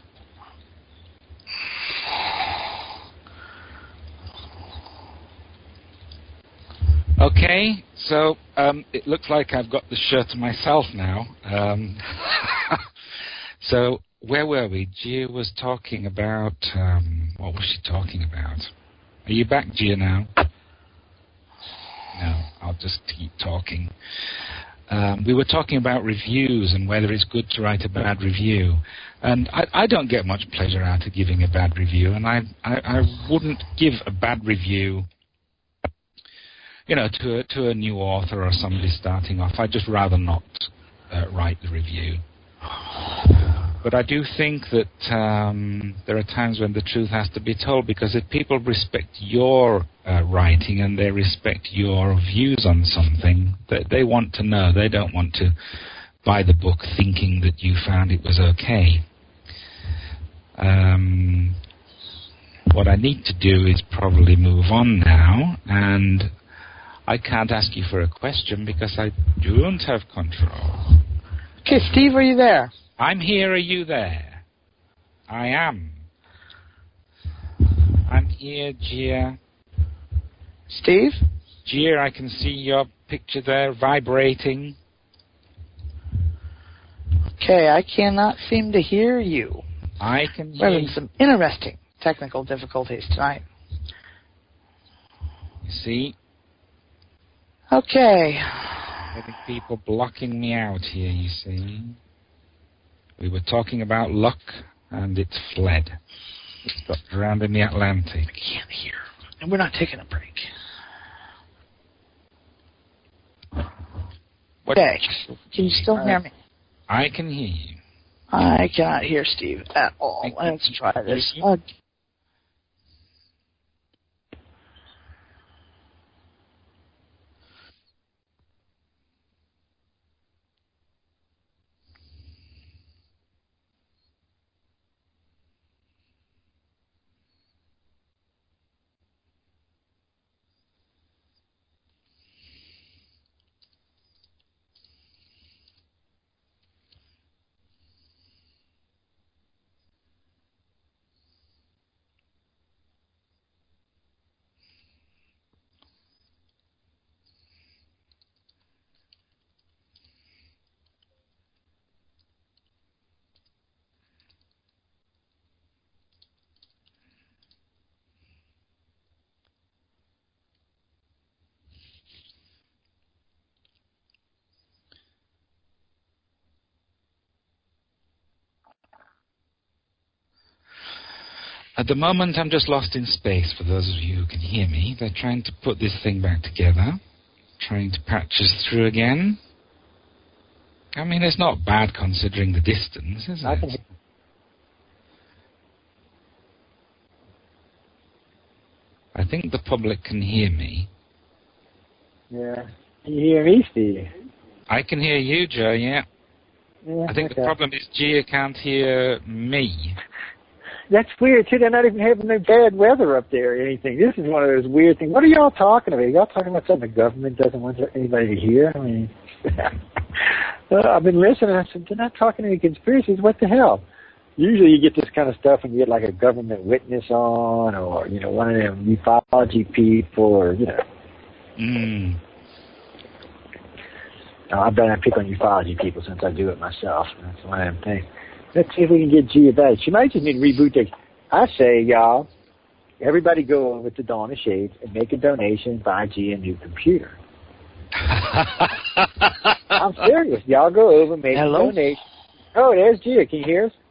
Okay, so it looks like I've got the show to myself now. So where were we? Gia was talking about... what was she talking about? Are you back, Gia, now? No, I'll just keep talking. We were talking about reviews and whether it's good to write a bad review. And I don't get much pleasure out of giving a bad review, and I wouldn't give a bad review, to a new author or somebody starting off. I'd just rather not write the review. But I do think that there are times when the truth has to be told, because if people respect your writing and they respect your views on something, they want to know. They don't want to buy the book thinking that you found it was okay. What I need to do is probably move on now, and I can't ask you for a question because I don't have control. Okay, Steve, are you there? I'm here. Are you there? I am. I'm here, Gia. Steve? Gia, I can see your picture there vibrating. Okay, I cannot seem to hear you. I can hear We're having some interesting technical difficulties tonight. You see? Okay. Getting people blocking me out here, you see. We were talking about luck, and it's fled. It's got drowned in the Atlantic. I can't hear. And we're not taking a break. Okay. Can you still hear me? I can hear you. I cannot hear Steve at all. Let's try this again. At the moment, I'm just lost in space, for those of you who can hear me. They're trying to put this thing back together, trying to patch us through again. I mean, it's not bad considering the distance, is it? I think the public can hear me. Yeah. Can you hear me, Steve? I can hear you, Joe, yeah. I think the problem is Gia can't hear me. That's weird, too. They're not even having no bad weather up there or anything. This is one of those weird things. What are y'all talking about? Y'all talking about something the government doesn't want anybody to hear? I mean, I've been listening. I said, they're not talking any conspiracies. What the hell? Usually you get this kind of stuff when you get like a government witness on or, you know, one of them ufology people or, you know. I've been on pick on ufology people since I do it myself. That's one of them things. Let's see if we can get Gia back. She might just need to reboot the... I say, y'all, everybody go over to Dawn of Shades and make a donation, buy Gia a new computer. I'm serious. Y'all go over, make a donation. Oh, there's Gia. Can you hear us?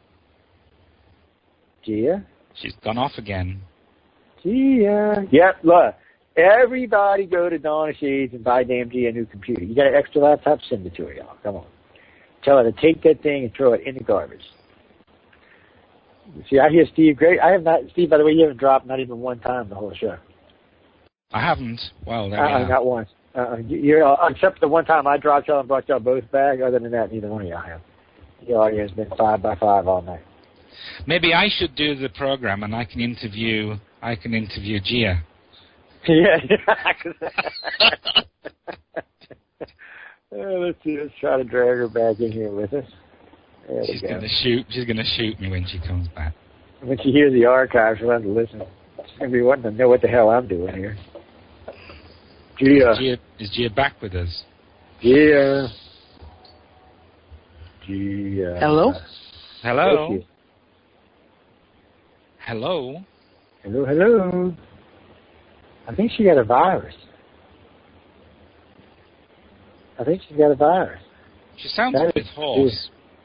Gia? She's gone off again. Gia. Yep, look. Everybody go to Dawn of Shades and buy damn Gia a new computer. You got an extra laptop? Send it to her, y'all. Come on. Tell her to take that thing and throw it in the garbage. See, I hear Steve great. I have not, Steve, by the way, you haven't dropped not even one time the whole show. I haven't. Well, there we are. Not once. You're, except the one time I dropped y'all and brought y'all both back. Other than that, neither one of y'all have. Your audience has been 5 by 5 all night. Maybe I should do the program and I can interview Gia. Yeah. Let's see. Let's try to drag her back in here with us. She's gonna shoot me when she comes back. When she hears the archive, she'll have to listen. She's gonna be wanting to know what the hell I'm doing here. Gia. Is Gia back with us? Gia. Hello? Hello? Hello? Hello? I think she got a virus. She sounds a bit hoarse.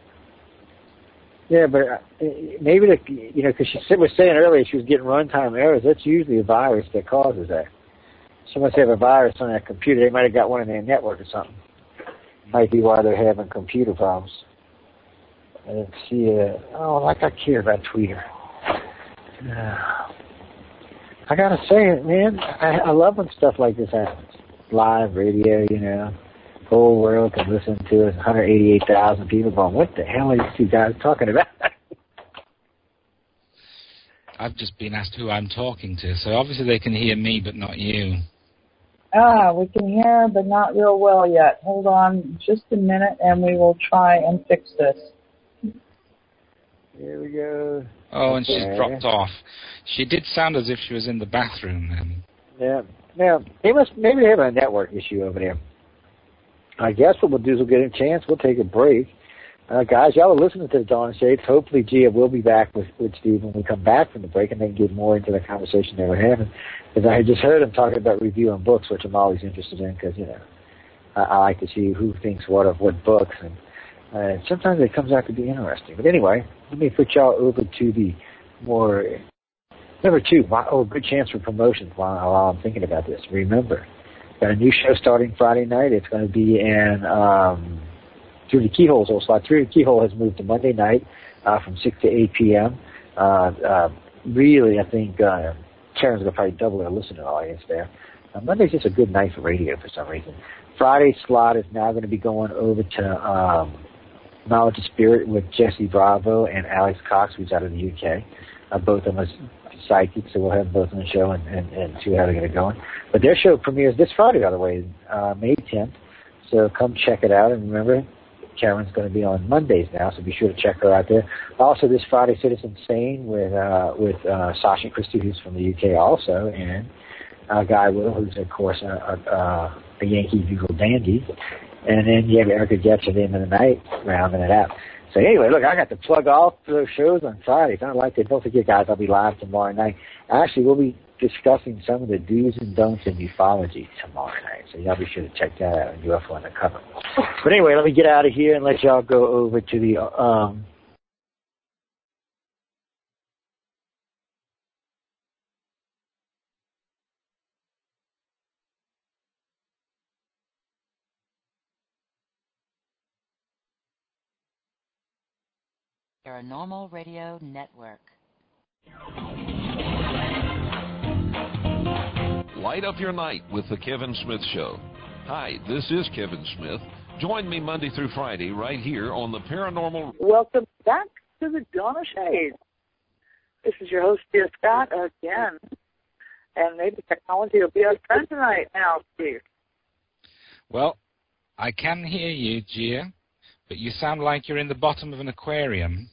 Yeah, but maybe, because she was saying earlier she was getting runtime errors. That's usually a virus that causes that. She must have a virus on that computer. They might have got one in their network or something. Might be why they're having computer problems. And like I care about Twitter. I gotta say it, man. I love when stuff like this happens. Live radio, The whole world can listen to us. 188,000 people going, what the hell are these two guys talking about? I've just been asked who I'm talking to, so obviously they can hear me, but not you. We can hear, but not real well yet. Hold on just a minute, and we will try and fix this. Here we go. Oh, and she's dropped off. She did sound as if she was in the bathroom then. Yeah. Now, maybe they have a network issue over there. I guess what we'll do is we'll get a chance. We'll take a break. Guys, y'all are listening to the Dawn Shades. Hopefully, Gia will be back with Steve when we come back from the break, and they can get more into the conversation they were having. Because I had just heard them talking about reviewing books, which I'm always interested in, because, you know, I like to see who thinks what of what books, and sometimes it comes out to be interesting. But anyway, let me put y'all over to the more number 2. Good chance for promotions while I'm thinking about this. Remember, got a new show starting Friday night. It's going to be in Through the Keyhole's old slot. Through the Keyhole has moved to Monday night from 6 to 8 p.m. Really, I think Karen's going to probably double her listener audience there. Monday's just a good night for radio for some reason. Friday's slot is now going to be going over to Knowledge of Spirit with Jesse Bravo and Alex Cox, who's out of the UK. Both of them are psychics, so we'll have both on the show and see how they're going to go. But their show premieres this Friday, by the way, May 10th. So come check it out. And remember, Karen's going to be on Mondays now, so be sure to check her out there. Also, this Friday, Citizen Sane with Sasha Christie, who's from the UK also, and Guy Will, who's, of course, a Yankee Bugle dandy. And then you have Erica Getch at the end of the night, rounding it out. So anyway, look, I got to plug all those shows on Fridays. I like it. Don't forget, guys, I'll be live tomorrow night. Actually, we'll be discussing some of the do's and don'ts in ufology tomorrow night. So y'all be sure to check that out on UFO Undercover. But anyway, let me get out of here and let y'all go over to the Paranormal Radio Network. Light up your night with the Kevin Smith Show. Hi, this is Kevin Smith. Join me Monday through Friday right here on the Paranormal. Welcome back to the Dawn of Shades. This is your host, Gia Scott, again. And maybe technology will be our friend tonight now, Steve. Well, I can hear you, Gia, but you sound like you're in the bottom of an aquarium.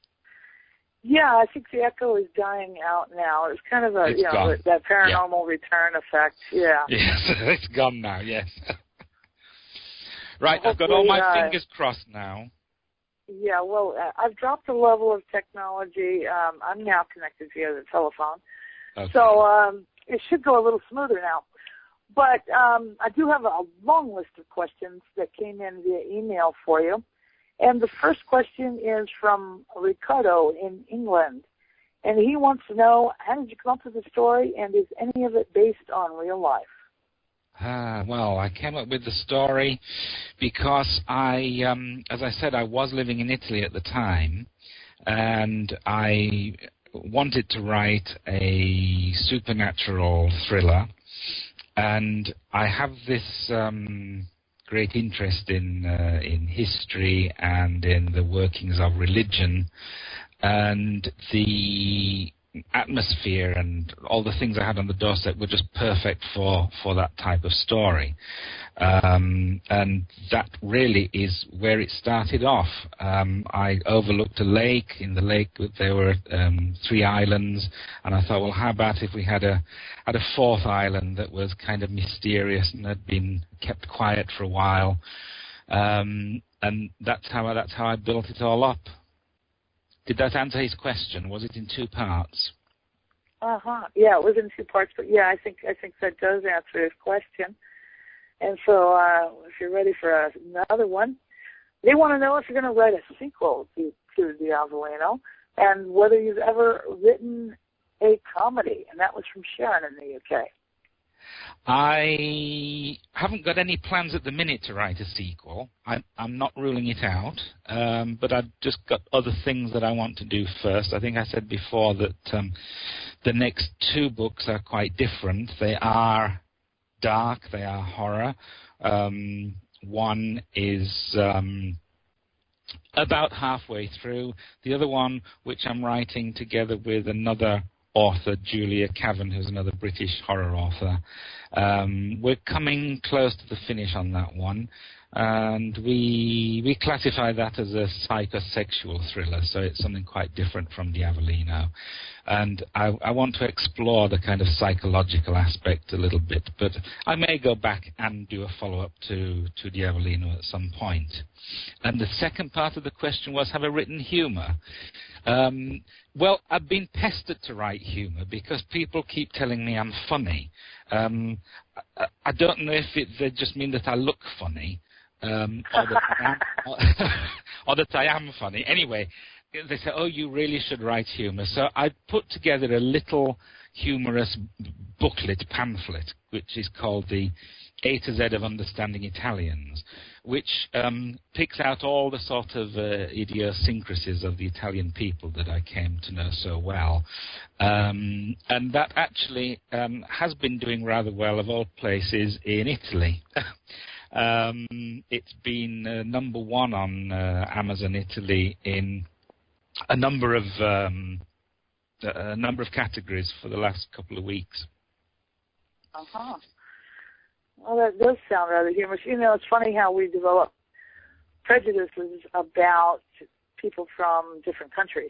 Yeah, I think the echo is dying out now. It's kind of that paranormal return effect. Yeah. Yes, it's gone now, yes. Right, I've got all my fingers crossed now. Yeah, well, I've dropped the level of technology. I'm now connected via the telephone. Okay. So it should go a little smoother now. But I do have a long list of questions that came in via email for you. And the first question is from Ricardo in England. And he wants to know, how did you come up with the story, and is any of it based on real life? Well, I came up with the story because as I said, I was living in Italy at the time, and I wanted to write a supernatural thriller, and I have this great interest in history and in the workings of religion, and the atmosphere and all the things I had on the doorstep were just perfect for that type of story. And that really is where it started off. I overlooked a lake. In the lake there were 3 islands, and I thought, well, how about if we had a 4th island that was kind of mysterious and had been kept quiet for a while, and that's how I built it all up. Did that answer his question? Was it in 2 parts? Yeah, it was in 2 parts, but yeah, I think that does answer his question. And so, if you're ready for another one, they want to know if you're going to write a sequel to Diavolino, and whether you've ever written a comedy. And that was from Sharon in the UK. I haven't got any plans at the minute to write a sequel. I'm not ruling it out, but I've just got other things that I want to do first. I think I said before that the next 2 books are quite different. They are dark, they are horror. One is about halfway through. The other one, which I'm writing together with another author, Julia Cavan, who's another British horror author. We're coming close to the finish on that one, and we classify that as a psychosexual thriller, so it's something quite different from Diavolino. And I want to explore the kind of psychological aspect a little bit, but I may go back and do a follow-up to Diavolino at some point. And the second part of the question was, have I written humor? Well, I've been pestered to write humor because people keep telling me I'm funny. I don't know if they just mean that I look funny, or that I am funny. Anyway, they say, oh, you really should write humor. So I put together a little humorous pamphlet, which is called the A to Z of Understanding Italians, which picks out all the sort of idiosyncrasies of the Italian people that I came to know so well. And that actually has been doing rather well, of all places, in Italy. It's been number one on Amazon Italy in a number of categories for the last couple of weeks. Uh-huh. Well, that does sound rather humorous. You know, it's funny how we develop prejudices about people from different countries.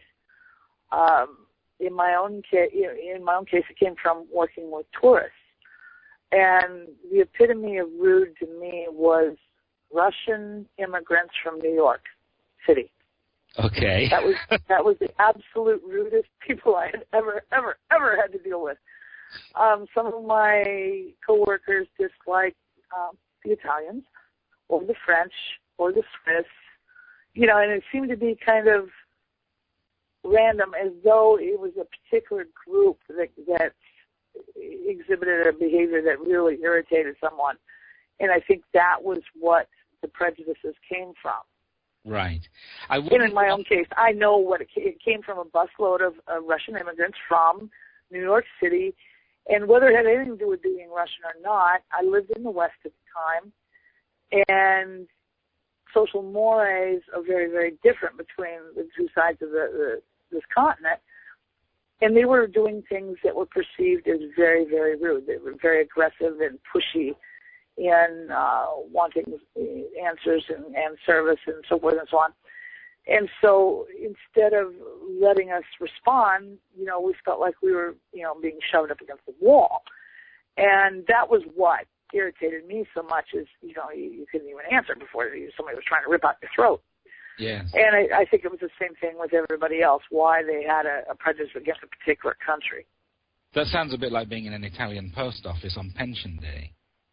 In my own case, it came from working with tourists, and the epitome of rude to me was Russian immigrants from New York City. Okay. That was the absolute rudest people I had ever had to deal with. Some of my coworkers disliked the Italians or the French or the Swiss, you know, and it seemed to be kind of random, as though it was a particular group that exhibited a behavior that really irritated someone. And I think that was what the prejudices came from. Right. And in my own case, I know what it came from, a busload of Russian immigrants from New York City. And whether it had anything to do with being Russian or not, I lived in the West at the time, and social mores are very, very different between the two sides of this continent. And they were doing things that were perceived as very, very rude. They were very aggressive and pushy in wanting answers and service and so forth and so on. And so instead of letting us respond, you know, we felt like we were, you know, being shoved up against the wall. And that was what irritated me so much, is, you know, you couldn't even answer before somebody was trying to rip out your throat. Yes. And I think it was the same thing with everybody else, why they had a prejudice against a particular country. That sounds a bit like being in an Italian post office on pension day.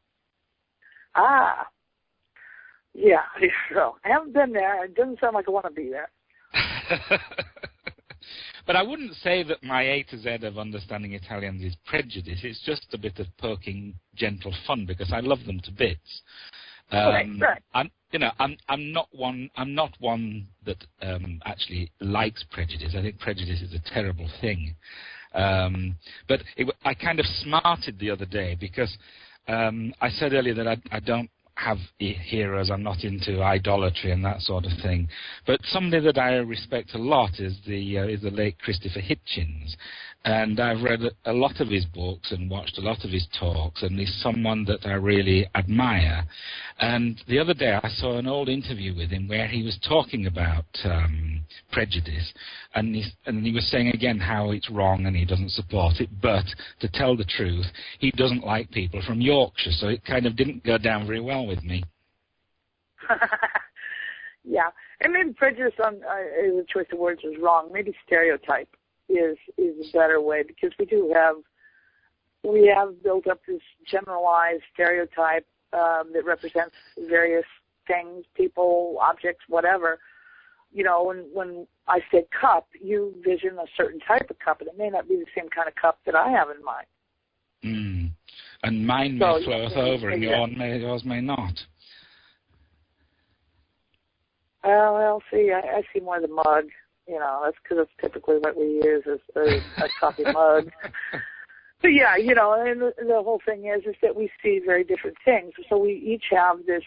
Ah. Yeah, so I haven't been there. It doesn't sound like I want to be there. But I wouldn't say that my A to Z of Understanding Italians is prejudice. It's just a bit of poking gentle fun, because I love them to bits. Right. I'm not one that actually likes prejudice. I think prejudice is a terrible thing. But I kind of smarted the other day, because I said earlier that I don't have heroes. I'm not into idolatry and that sort of thing. But somebody that I respect a lot is the late Christopher Hitchens. And I've read a lot of his books and watched a lot of his talks, and he's someone that I really admire. And the other day I saw an old interview with him where he was talking about prejudice, and he was saying again how it's wrong and he doesn't support it, but to tell the truth, he doesn't like people from Yorkshire, so it kind of didn't go down very well with me. Yeah, and maybe prejudice is a choice of words is wrong. Maybe stereotype is a better way, because we have built up this generalized stereotype that represents various things, people, objects, whatever. You know, when I say cup, you vision a certain type of cup, and it may not be the same kind of cup that I have in mind. Mm. And mine may float over, and yours may not. Well, see, I see more the mug. You know, that's because it's typically what we use is a coffee mug. But yeah, you know, and the whole thing is that we see very different things. So we each have this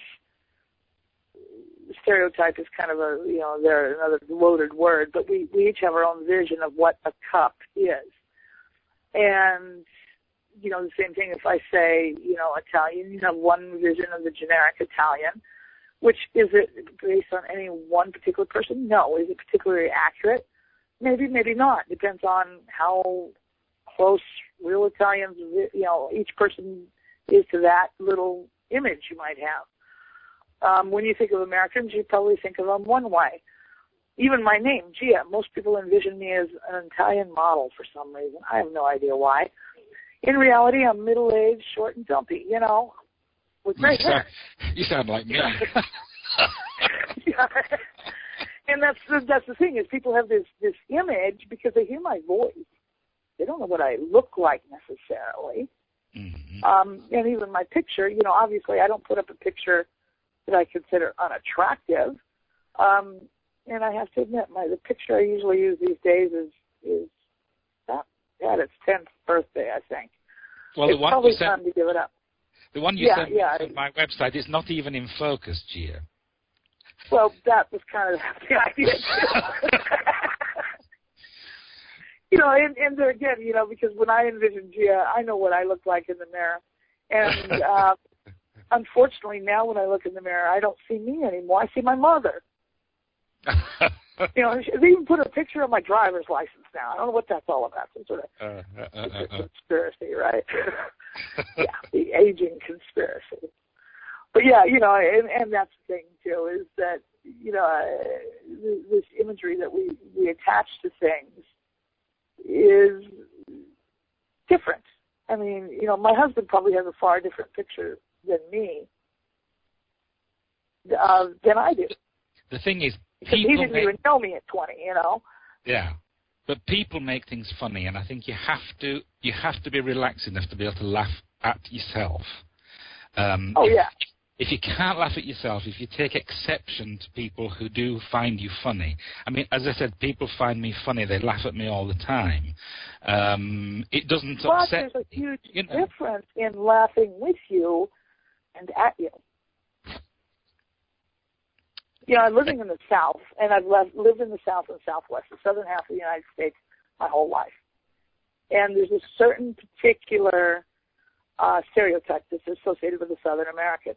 stereotype is kind of another loaded word, but we each have our own vision of what a cup is. And, you know, the same thing if I say, you know, Italian, you have one vision of the generic Italian, which is it based on any one particular person? No. Is it particularly accurate? Maybe, maybe not. Depends on how close real Italians, you know, each person is to that little image you might have. When you think of Americans, you probably think of them one way. Even my name, Gia, most people envision me as an Italian model for some reason. I have no idea why. In reality, I'm middle-aged, short, and dumpy, you know, with great hair. You sound like me. Yeah. And that's the thing, is people have this image because they hear my voice. They don't know what I look like necessarily. Mm-hmm. And even my picture, you know, obviously I don't put up a picture that I consider unattractive. And I have to admit, the picture I usually use these days is at its 10th birthday, I think. Well, it's probably time to give it up. The one you sent on my website is not even in focus, Gia. Well, that was kind of the idea, too. You know, and there again, you know, because when I envision Gia, I know what I look like in the mirror. And unfortunately, now when I look in the mirror, I don't see me anymore. I see my mother. You know, they even put a picture of my driver's license now. I don't know what that's all about. Some sort of conspiracy, right? Yeah, the aging conspiracy. But yeah, you know, and that's the thing too, is that, you know, this imagery that we attach to things is different. I mean, you know, my husband probably has a far different picture than me, than I do. The thing is, he didn't even know me at 20, you know. Yeah, but people make things funny, and I think you have to be relaxed enough to be able to laugh at yourself. If you can't laugh at yourself, if you take exception to people who do find you funny, I mean, as I said, people find me funny. They laugh at me all the time. It doesn't upset me. There's a huge difference in laughing with you and at you. You know, I'm living in the South, and I've lived in the South and Southwest, the southern half of the United States, my whole life. And there's a certain particular stereotype that's associated with the Southern American,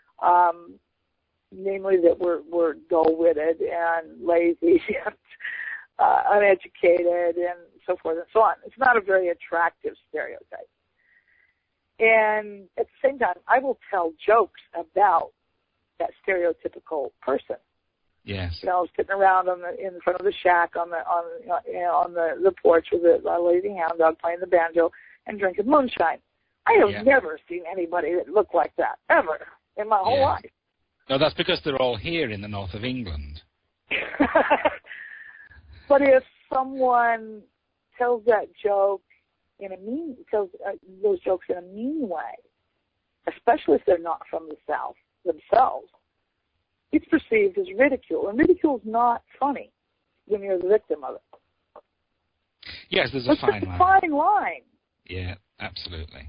namely that we're dull-witted and lazy and uneducated and so forth and so on. It's not a very attractive stereotype. And at the same time, I will tell jokes about that stereotypical person. Yes. You know, sitting around in front of the shack on the porch with a lazy hound dog playing the banjo and drinking moonshine. I have never seen anybody that looked like that ever in my whole life. No, that's because they're all here in the north of England. But if someone tells that joke tells those jokes in a mean way, especially if they're not from the South themselves, it's perceived as ridicule. And ridicule is not funny when you're the victim of it. Yes, there's a fine line. It's a fine line. Yeah, absolutely.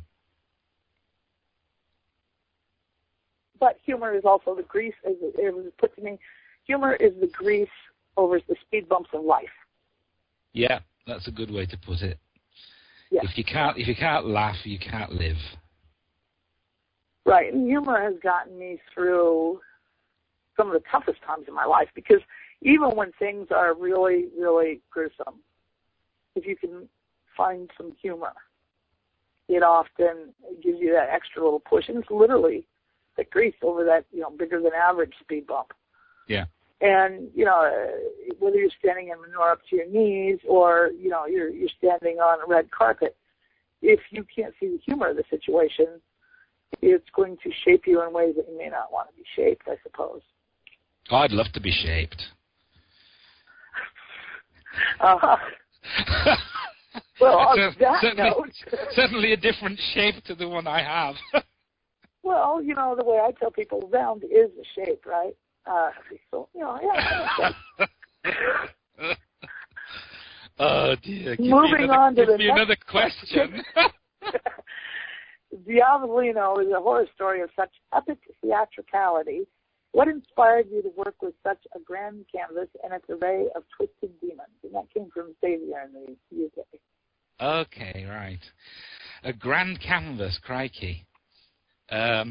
But humor is also the grease, as it was put to me, humor is the grease over the speed bumps of life. Yeah, that's a good way to put it. Yeah. If you can't laugh, you can't live. Right, and humor has gotten me through some of the toughest times in my life, because even when things are really, really gruesome, if you can find some humor, it often gives you that extra little push, and it's literally the grease over that, you know, bigger than average speed bump. Yeah. And, you know, whether you're standing in manure up to your knees or, you know, you're standing on a red carpet, if you can't see the humor of the situation, it's going to shape you in ways that you may not want to be shaped, I suppose. Oh, I'd love to be shaped. Well, on that note... certainly a different shape to the one I have. Well, you know, the way I tell people, round is the shape, right? So, you know, yeah. Oh, dear. Moving on to the next another question. Diavolino is a horror story of such epic theatricality. What inspired you to work with such a grand canvas and its array of twisted demons? And that came from Xavier in the UK. Okay, right. A grand canvas, crikey. I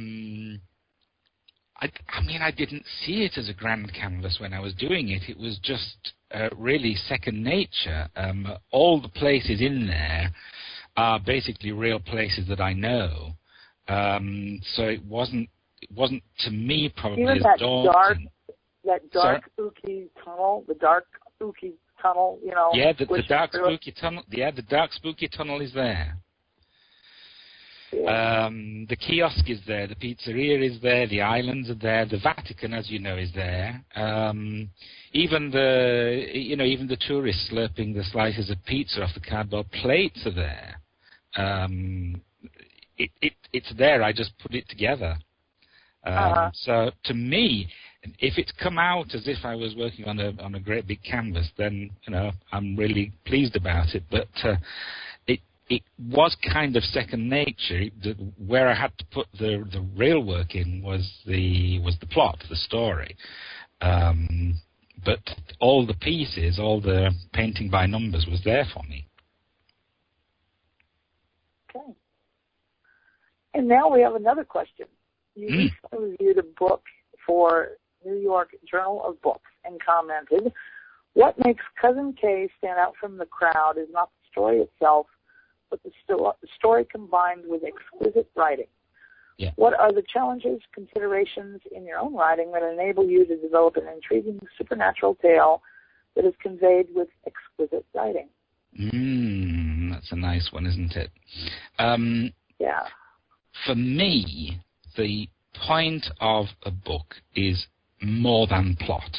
mean, I didn't see it as a grand canvas when I was doing it. It was just really second nature. All the places in there are basically real places that I know. So it wasn't to me probably even as that daunting. dark spooky tunnel, the dark spooky tunnel, you know. Yeah, the dark spooky tunnel. Yeah, the dark spooky tunnel is there. Yeah. The kiosk is there, the pizzeria is there, the islands are there, the Vatican, as you know, is there. Even the tourists slurping the slices of pizza off the cardboard plates are there. It's there. I just put it together. So to me, if it's come out as if I was working on a great big canvas, then I'm really pleased about it. But it was kind of second nature. Where I had to put the real work in was the plot, the story. But all the pieces, all the painting by numbers was there for me. Okay. And now we have another question. You recently reviewed a book for New York Journal of Books and commented, "What makes Cousin Kay stand out from the crowd is not the story itself, but the story combined with exquisite writing. Yeah. What are the challenges, considerations in your own writing that enable you to develop an intriguing supernatural tale that is conveyed with exquisite writing?" That's a nice one, isn't it? Yeah. For me, the point of a book is more than plot.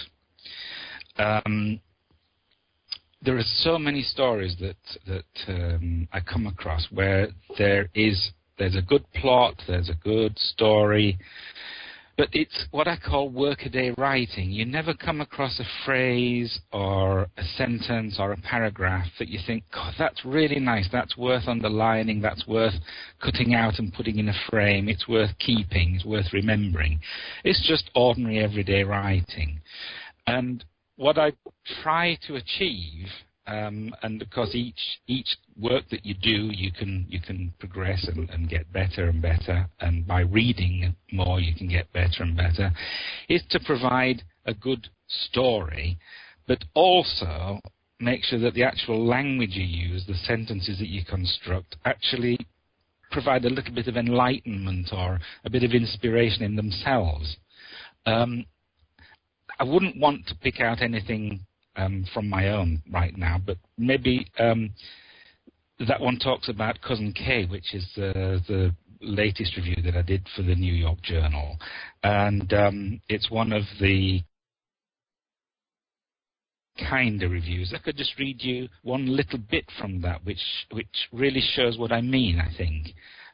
There are so many stories that I come across where there's a good plot, there's a good story, but it's what I call workaday writing. You never come across a phrase or a sentence or a paragraph that you think, God, that's really nice, that's worth underlining, that's worth cutting out and putting in a frame, it's worth keeping, it's worth remembering. It's just ordinary everyday writing. And what I try to achieve, and of course each work that you do, you can progress and get better and better, and by reading more you can get better and better, is to provide a good story, but also make sure that the actual language you use, the sentences that you construct, actually provide a little bit of enlightenment or a bit of inspiration in themselves. I wouldn't want to pick out anything from my own right now, but maybe that one talks about Cousin Kay, which is the latest review that I did for the New York Journal, and it's one of the kinder reviews. I could just read you one little bit from that, which really shows what I mean, I think.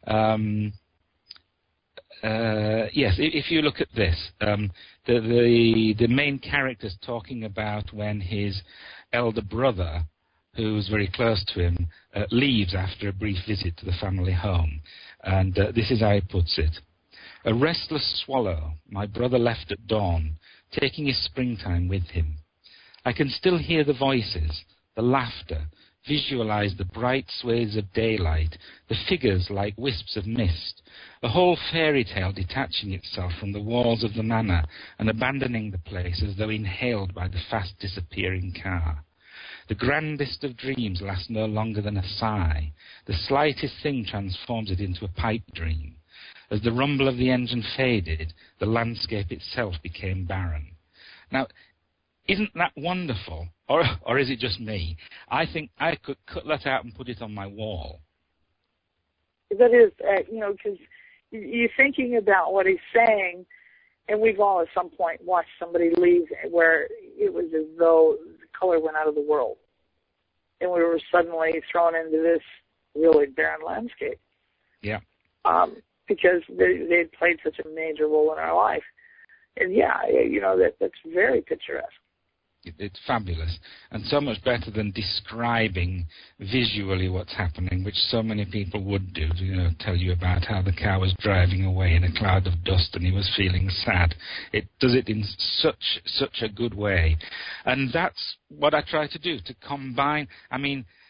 Yes, if you look at this, the main character's talking about when his elder brother, who's very close to him, leaves after a brief visit to the family home. And this is how he puts it. "A restless swallow, my brother left at dawn, taking his springtime with him. I can still hear the voices, the laughter, visualize the bright swathes of daylight, the figures like wisps of mist, a whole fairy tale detaching itself from the walls of the manor and abandoning the place as though inhaled by the fast disappearing car. The grandest of dreams lasts no longer than a sigh. The slightest thing transforms it into a pipe dream. As the rumble of the engine faded, the landscape itself became barren." Now, isn't that wonderful? Or is it just me? I think I could cut that out and put it on my wall. That is, because you're thinking about what he's saying, and we've all at some point watched somebody leave where it was as though the color went out of the world, and we were suddenly thrown into this really barren landscape. Yeah. Because they had played such a major role in our life. And yeah, that's very picturesque. It's fabulous, and so much better than describing visually what's happening, which so many people would do, tell you about how the car was driving away in a cloud of dust and he was feeling sad. It does it in such a good way, and that's what I try to do, to combine. I mean,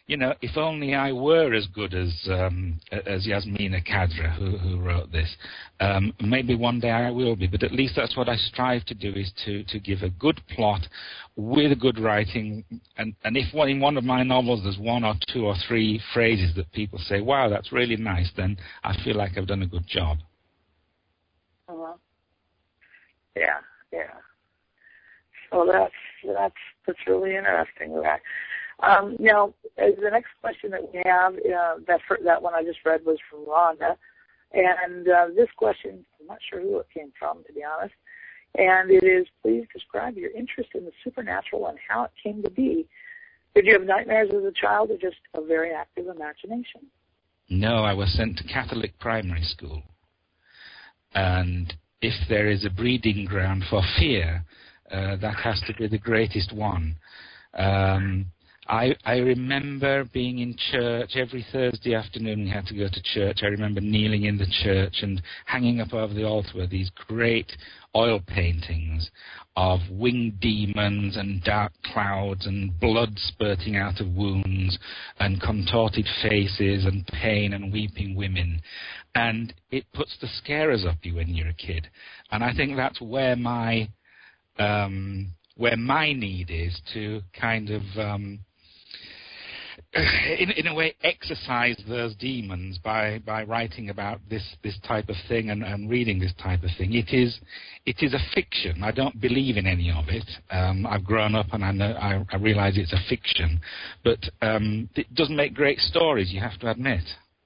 if only I were as good as Yasmina Khadra, who wrote this. Maybe one day I will be, but at least that's what I strive to do, is to give a good plot with good writing. And if in one of my novels there's 1 or 2 or 3 phrases that people say, wow, that's really nice, then I feel like I've done a good job. Yeah. So that's really interesting. Now, the next question that we have, that one I just read was from Rhonda, and this question, I'm not sure who it came from, to be honest, and it is, please describe your interest in the supernatural and how it came to be. Did you have nightmares as a child, or just a very active imagination? No, I was sent to Catholic primary school, and if there is a breeding ground for fear, that has to be the greatest one. I remember being in church every Thursday afternoon. We had to go to church. I remember kneeling in the church, and hanging up over the altar were these great oil paintings of winged demons and dark clouds and blood spurting out of wounds and contorted faces and pain and weeping women. And it puts the scarers up you when you're a kid. And I think that's where my need is, to kind of in a way exercise those demons by writing about this type of thing and reading this type of thing. It is a fiction. I don't believe in any of it. I've grown up and I realize it's a fiction, but it does make great stories, you have to admit.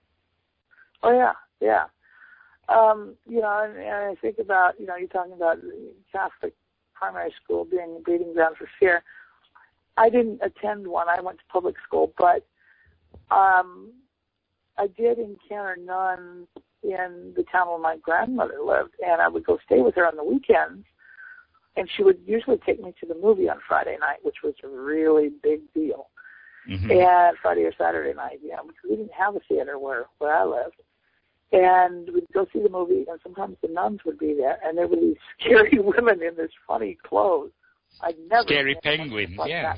Oh yeah. And I think about, you're talking about Catholic primary school being a breeding ground for fear. I didn't attend one. I went to public school, but I did encounter nuns in the town where my grandmother lived, and I would go stay with her on the weekends, and she would usually take me to the movie on Friday night, which was a really big deal. Mm-hmm. And Friday or Saturday night, because we didn't have a theater where I lived. And we'd go see the movie, and sometimes the nuns would be there, and there were these scary women in this funny clothes. I'd never scary penguins, like yes.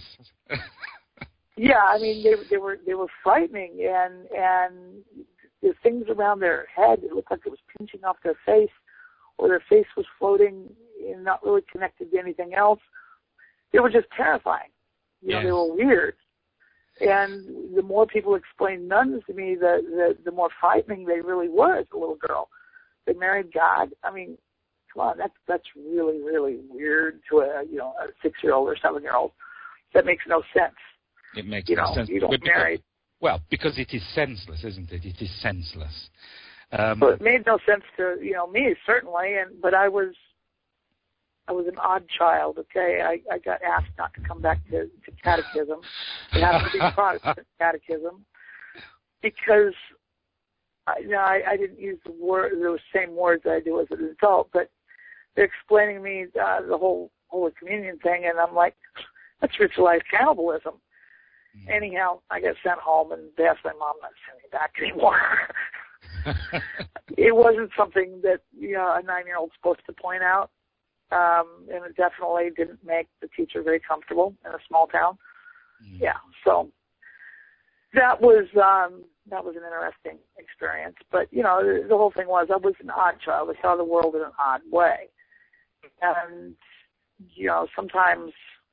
Yeah, I mean they were frightening, and the things around their head, it looked like it was pinching off their face, or their face was floating and not really connected to anything else. They were just terrifying. Yes. They were weird. And the more people explained nuns to me, the more frightening they really were as a little girl. They married God. I mean, come on, that's really, really weird to a 6-year-old or 7-year-old. That makes no sense. It makes no sense. You don't marry. Well, because it is senseless, isn't it? It is senseless. Well, it made no sense to me, certainly, but I was an odd child, okay? I got asked not to come back to catechism. It has to be Protestant catechism, because I didn't use those same words that I do as an adult, but they're explaining to me the whole Holy Communion thing, and I'm like, that's ritualized cannibalism. Anyhow, I got sent home, and they asked my mom not to send me back anymore. It wasn't something that a 9-year-old's supposed to point out. And it definitely didn't make the teacher very comfortable in a small town. Mm. Yeah, so that was an interesting experience. But the whole thing was, I was an odd child. I saw the world in an odd way, and sometimes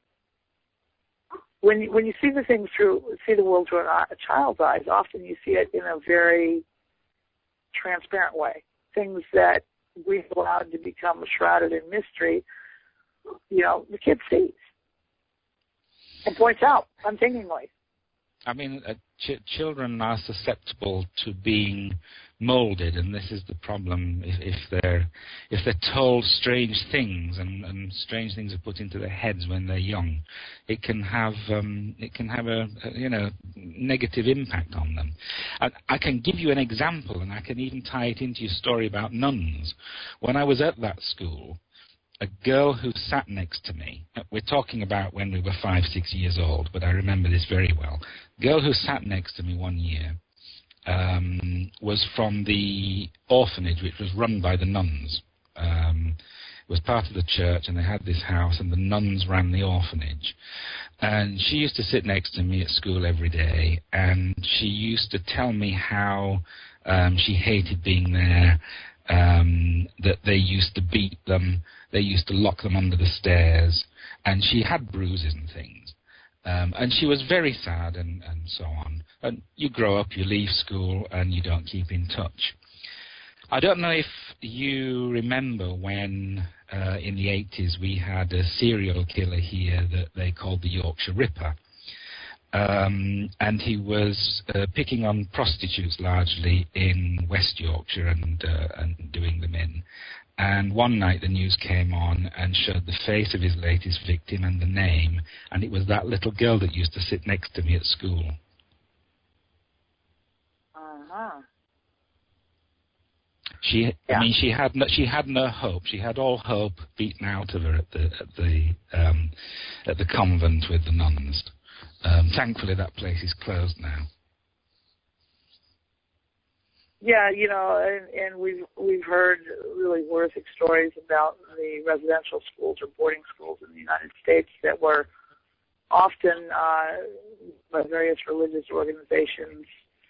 when you see the world through a child's eyes, often you see it in a very transparent way. Things that we've allowed to become shrouded in mystery, the kid sees and points out unthinkingly. I mean, children are susceptible to being molded, and this is the problem. If they're told strange things and strange things are put into their heads when they're young, it can have a negative impact on them. I can give you an example, and I can even tie it into your story about nuns. When I was at that school, a girl who sat next to me, we're talking about when we were 5-6 years old, but I remember this very well. The girl who sat next to me one year was from the orphanage, which was run by the nuns. It was part of the church, and they had this house, and the nuns ran the orphanage. And she used to sit next to me at school every day, and she used to tell me how she hated being there, that they used to beat them, they used to lock them under the stairs, and she had bruises and things. And she was very sad and so on. And you grow up, you leave school, and you don't keep in touch. I don't know if you remember when, in the 80s, we had a serial killer here that they called the Yorkshire Ripper. And he was picking on prostitutes largely in West Yorkshire and doing them in. And one night the news came on and showed the face of his latest victim and the name, and it was that little girl that used to sit next to me at school. Uh-huh. I mean, she had no hope. She had all hope beaten out of her at the convent with the nuns. Thankfully, that place is closed now. Yeah, and we've heard really horrific stories about the residential schools or boarding schools in the United States that were often by various religious organizations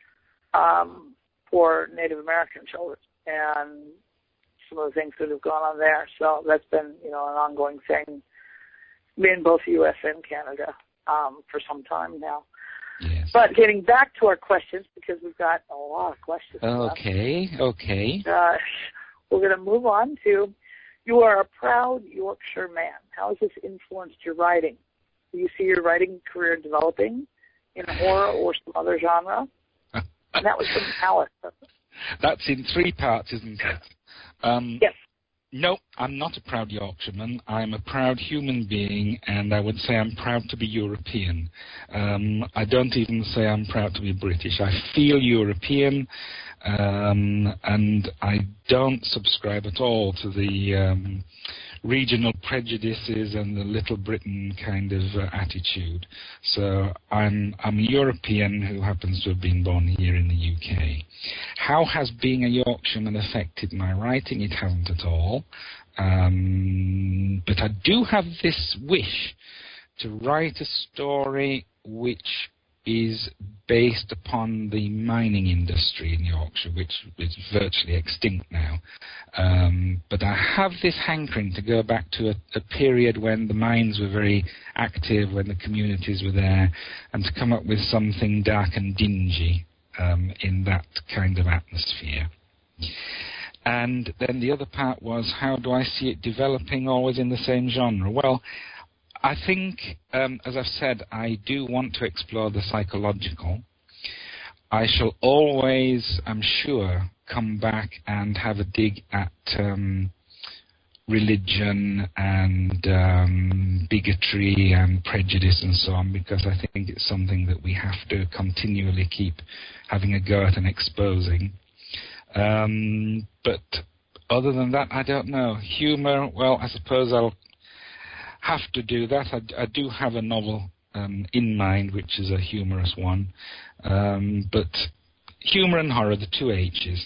for Native American children, and some of the things that have gone on there. So that's been, an ongoing thing in both the U.S. and Canada for some time now. Yes. But getting back to our questions, because we've got a lot of questions. Okay. We're going to move on to, you are a proud Yorkshire man. How has this influenced your writing? Do you see your writing career developing in horror or some other genre? And that was from Alice. That's in 3 parts, isn't it? Yes. No, I'm not a proud Yorkshireman. I'm a proud human being, and I would say I'm proud to be European. I don't even say I'm proud to be British. I feel European, and I don't subscribe at all to the regional prejudices and the Little Britain kind of attitude. So I'm a European who happens to have been born here in the UK. How has being a Yorkshireman affected my writing? It hasn't at all. But I do have this wish to write a story which is based upon the mining industry in Yorkshire, which is virtually extinct now. But I have this hankering to go back to a period when the mines were very active, when the communities were there, and to come up with something dark and dingy in that kind of atmosphere. And then the other part was, how do I see it developing always in the same genre? Well, I think, as I've said, I do want to explore the psychological. I shall always, I'm sure, come back and have a dig at religion and bigotry and prejudice and so on, because I think it's something that we have to continually keep having a go at and exposing. But other than that, I don't know. Humour, well, I suppose I'll have to do that. I do have a novel in mind, which is a humorous one. But humour and horror, the 2 H's.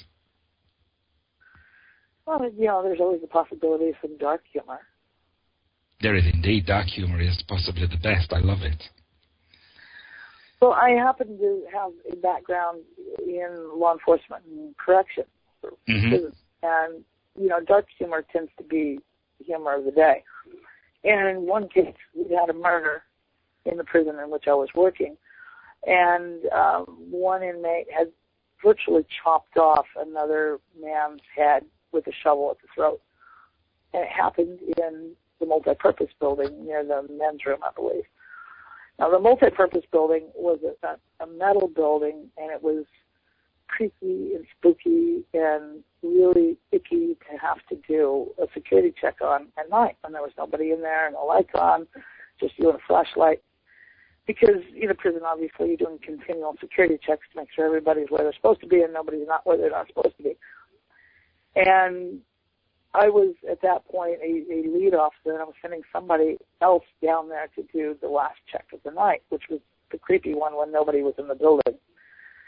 Well, there's always the possibility of some dark humor. There is indeed. Dark humour is possibly the best. I love it. Well, I happen to have a background in law enforcement and corrections. Mm-hmm. And, dark humor tends to be the humor of the day. And in one case, we had a murder in the prison in which I was working. And one inmate had virtually chopped off another man's head with a shovel at the throat. And it happened in the multipurpose building near the men's room, I believe. Now, the multipurpose building was a metal building, and it was creepy and spooky and really icky to have to do a security check on at night when there was nobody in there, no lights on, just you and a flashlight. Because in a prison, obviously, you're doing continual security checks to make sure everybody's where they're supposed to be and nobody's not where they're not supposed to be. And I was, at that point, a lead officer, and I was sending somebody else down there to do the last check of the night, which was the creepy one when nobody was in the building.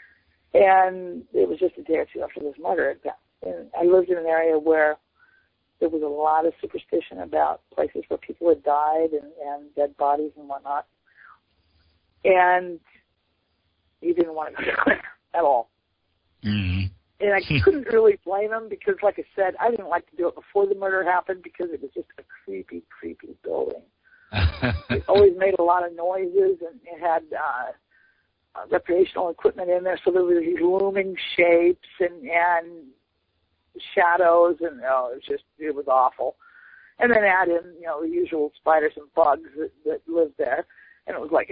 And it was just a day or two after this murder. And I lived in an area where there was a lot of superstition about places where people had died and dead bodies and whatnot. And you didn't want to go there at all. Mm-hmm. And I couldn't really blame him because, like I said, I didn't like to do it before the murder happened because it was just a creepy, creepy building. It always made a lot of noises, and it had recreational equipment in there, so there were these looming shapes and shadows, and it was awful. And then add in, the usual spiders and bugs that lived there, and it was like,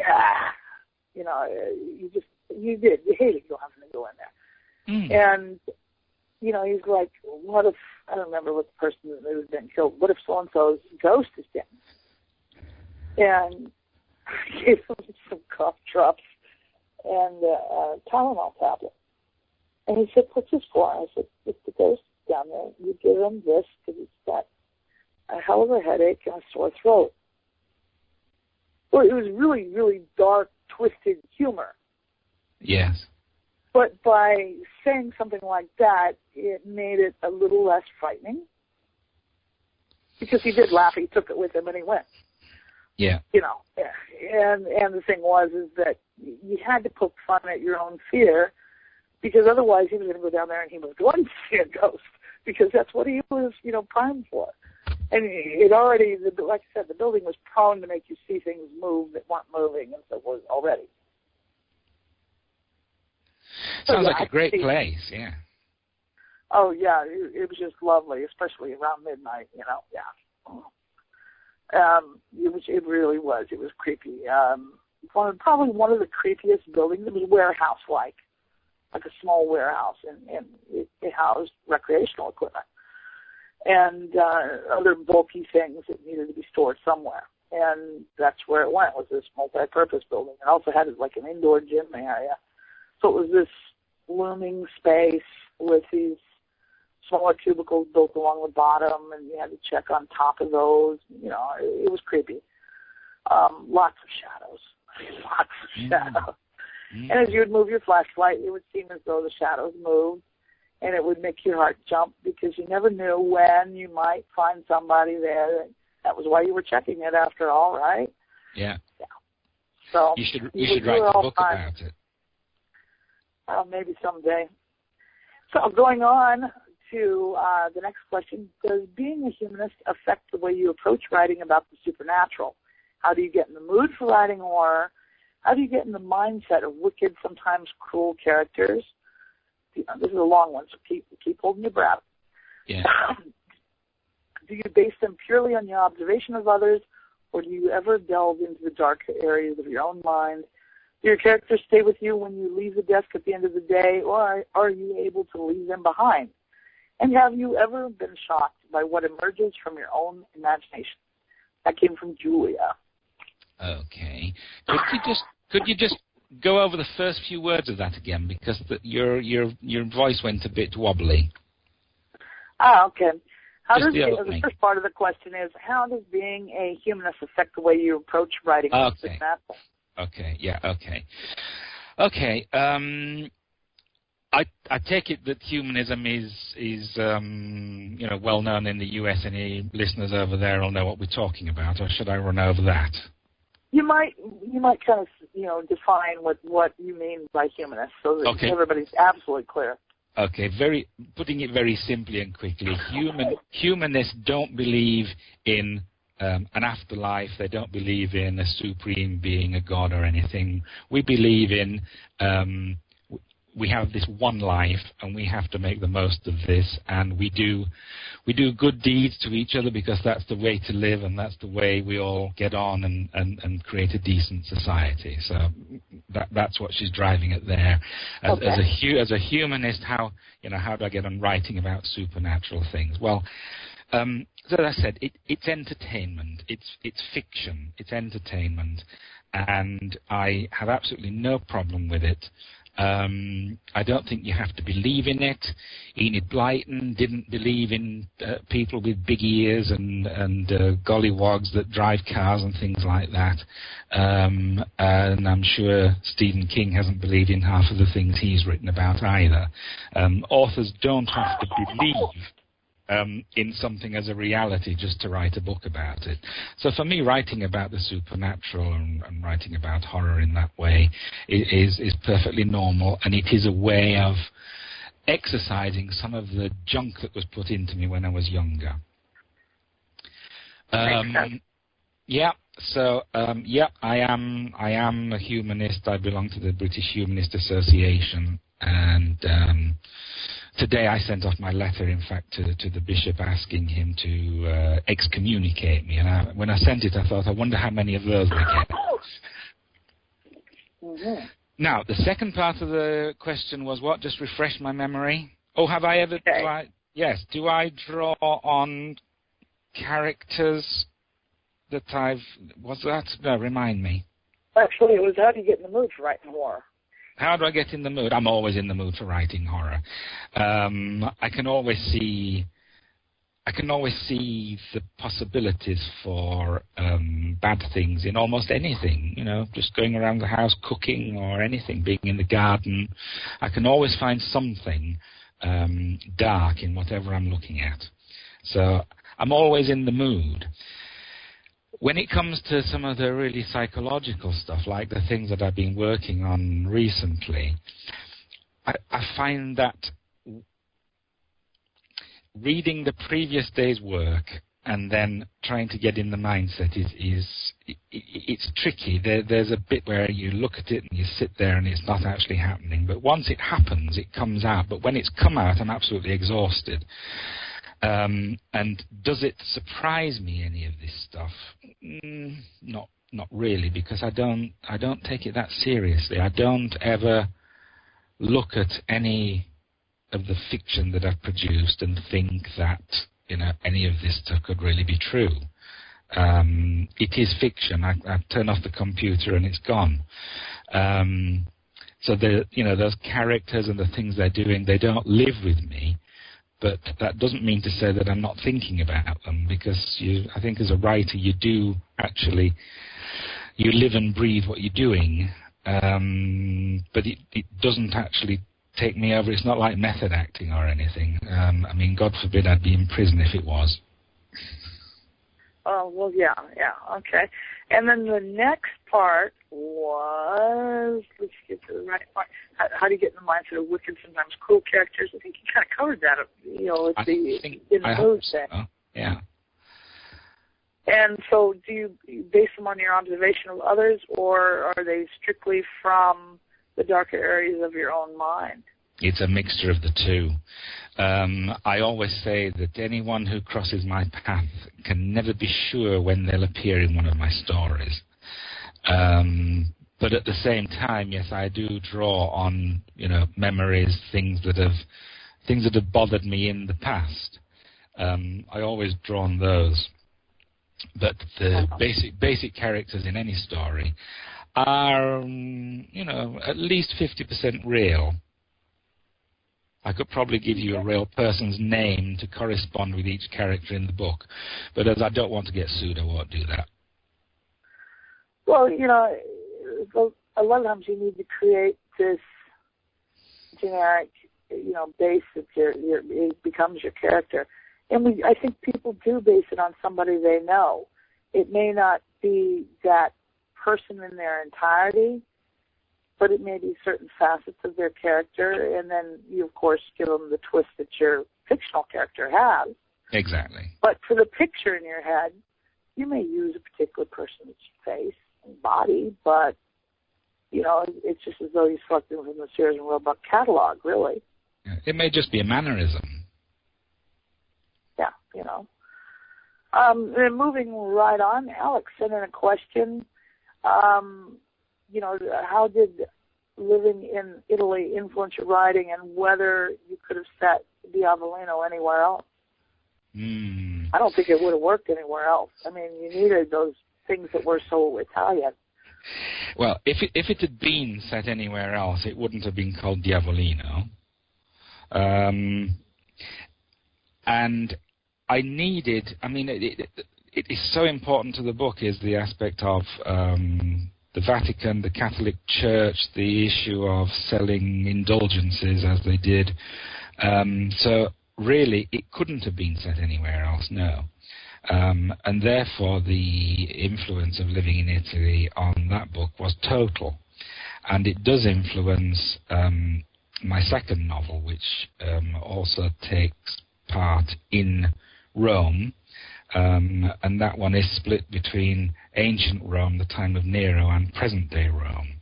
you hated having to go in there. Mm. And, he's like, what if, I don't remember what the person that was being killed, what if so-and-so's ghost is dead? And I gave him some cough drops and a Tylenol tablet. And he said, what's this for? I said, if the ghost is down there, you give him this because he's got a hell of a headache and a sore throat. Well, it was really, really dark, twisted humor. Yes. But by saying something like that, it made it a little less frightening. Because he did laugh, he took it with him, and he went. Yeah. And the thing was is that you had to poke fun at your own fear, because otherwise he was going to go down there and he was going to see a ghost, because that's what he was, primed for. And it already, like I said, the building was prone to make you see things move that weren't moving, and so was already. Sounds like a great place, yeah. Oh, yeah, it was just lovely, especially around midnight, yeah. It really was. It was creepy. Probably one of the creepiest buildings. It was warehouse-like a small warehouse, and it housed recreational equipment and other bulky things that needed to be stored somewhere. And that's where it went, was this multi-purpose building. It also had like an indoor gym area. So it was this looming space with these smaller cubicles built along the bottom, and you had to check on top of those. It was creepy. Lots of shadows. Lots of shadows. Mm-hmm. And as you would move your flashlight, it would seem as though the shadows moved, and it would make your heart jump because you never knew when you might find somebody there. That was why you were checking it, after all, right? Yeah. So you should write a book about it. Maybe someday. So going on to the next question, does being a humanist affect the way you approach writing about the supernatural? How do you get in the mood for writing horror? How do you get in the mindset of wicked, sometimes cruel characters? This is a long one, so keep holding your breath. Yeah. Do you base them purely on your observation of others, or do you ever delve into the dark areas of your own mind? Do your characters stay with you when you leave the desk at the end of the day, or are you able to leave them behind? And have you ever been shocked by what emerges from your own imagination? That came from Julia. Okay. Could you just go over the first few words of that again, because your voice went a bit wobbly. Okay. The first part of the question is, how does being a humanist affect the way you approach writing? Okay. Okay. Yeah. Okay. Okay. I take it that humanism is well known in the US. Any listeners over there will know what we're talking about, or should I run over that? You might kind of define what you mean by humanist, so that everybody's absolutely clear. Okay, putting it very simply and quickly, humanists don't believe in an afterlife. They don't believe in a supreme being, a god or anything. We believe in we have this one life, and we have to make the most of this, and we do good deeds to each other because that's the way to live, and that's the way we all get on and create a decent society. So that's what she's driving at there. As a humanist, how do I get on writing about supernatural things? Well, as I said, it's entertainment. It's fiction. It's entertainment, and I have absolutely no problem with it. I don't think you have to believe in it. Enid Blyton didn't believe in people with big ears and gollywogs that drive cars and things like that. And I'm sure Stephen King hasn't believed in half of the things he's written about either. Authors don't have to believe in something as a reality just to write a book about it. So for me, writing about the supernatural and writing about horror in that way is perfectly normal, and it is a way of exercising some of the junk that was put into me when I was younger. Yeah. So, I am a humanist. I belong to the British Humanist Association, and today I sent off my letter, in fact, to the bishop asking him to excommunicate me. And when I sent it, I thought, I wonder how many of those we get. Mm-hmm. Now, the second part of the question was what? Just refresh my memory. Oh, have I ever? Okay. Do I draw on characters that was that? No, remind me. Actually, it was how do you get in the mood for writing horror? How do I get in the mood? I'm always in the mood for writing horror. I can always see the possibilities for bad things in almost anything. You know, just going around the house, cooking, or anything, being in the garden. I can always find something dark in whatever I'm looking at. So I'm always in the mood. When it comes to some of the really psychological stuff, like the things that I've been working on recently, I find that reading the previous day's work and then trying to get in the mindset it's tricky. There's a bit where you look at it and you sit there and it's not actually happening. But once it happens, it comes out. But when it's come out, I'm absolutely exhausted. And does it surprise me, any of this stuff? Not really, because I don't take it that seriously. I don't ever look at any of the fiction that I've produced and think that any of this stuff could really be true. It is fiction. I turn off the computer and it's gone. So those characters and the things they're doing, they don't live with me. But that doesn't mean to say that I'm not thinking about them, because I think as a writer you do actually, you live and breathe what you're doing, but it doesn't actually take me over. It's not like method acting or anything. I mean, God forbid I'd be in prison if it was. Oh, well, yeah, okay. And then the next part was, let's get to the right part. How do you get in the mindset of wicked, sometimes cruel characters? I think you kind of covered that, in the mood thing. So. Yeah. And so do you base them on your observation of others, or are they strictly from the darker areas of your own mind? It's a mixture of the two. I always say that anyone who crosses my path can never be sure when they'll appear in one of my stories. But at the same time, yes, I do draw on, memories, things that have bothered me in the past. I always draw on those. But the basic characters in any story are, at least 50% real. I could probably give you a real person's name to correspond with each character in the book, but as I don't want to get sued, I won't do that. Well, a lot of times you need to create this generic, base that it becomes your character. And I think people do base it on somebody they know. It may not be that person in their entirety, but it may be certain facets of their character, and then you, of course, give them the twist that your fictional character has. Exactly. But for the picture in your head, you may use a particular person's face and body, but, it's just as though you selected them from the Sears and Roebuck catalog, really. It may just be a mannerism. Yeah, And moving right on, Alex sent in a question. How did living in Italy influence your writing, and whether you could have set Diavolino anywhere else? I don't think it would have worked anywhere else. I mean, you needed those things that were so Italian. Well, if it had been set anywhere else, it wouldn't have been called Diavolino. And I needed, it is so important to the book is the aspect of the Vatican, the Catholic Church, the issue of selling indulgences as they did. So really, it couldn't have been set anywhere else, no. And therefore, the influence of living in Italy on that book was total. And it does influence my second novel, which also takes part in Rome. And that one is split between ancient Rome, the time of Nero, and present-day Rome.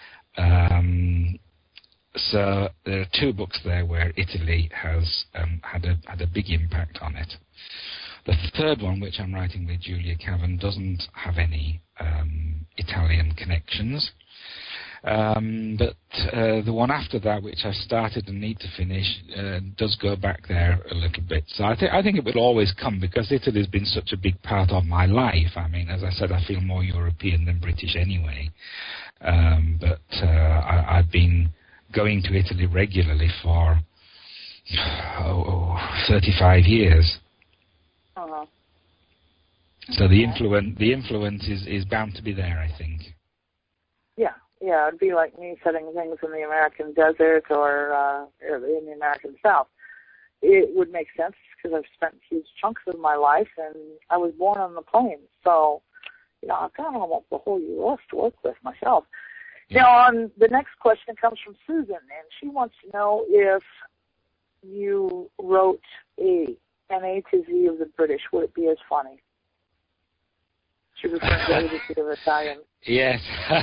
So there are two books there where Italy has had a big impact on it. The third one, which I'm writing with Julia Cavan, doesn't have any Italian connections. But the one after that, which I started and need to finish, does go back there a little bit. So I think it will always come, because Italy has been such a big part of my life. I mean, as I said, I feel more European than British anyway. But I've been going to Italy regularly for 35 years. Uh-huh. So the influence is bound to be there, I think. Yeah, it'd be like me setting things in the American desert or in the American South. It would make sense because I've spent huge chunks of my life, and I was born on the plains. So, I've got almost the whole U.S. to work with myself. Yeah. Now, on the next question comes from Susan, and she wants to know if you wrote an A to Z of the British, would it be as funny? She refers to A to Z of Italian. Yes.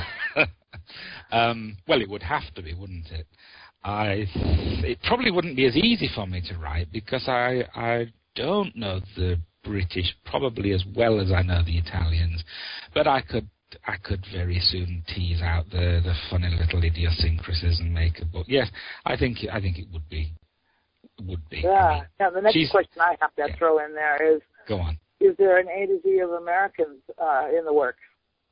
Well, it would have to be, wouldn't it? It probably wouldn't be as easy for me to write, because I don't know the British probably as well as I know the Italians, but I could very soon tease out the funny little idiosyncrasies and make a book. Yes, I think it would be. Yeah. I mean, now the next question I have to throw in there is: go on. Is there an A to Z of Americans in the works?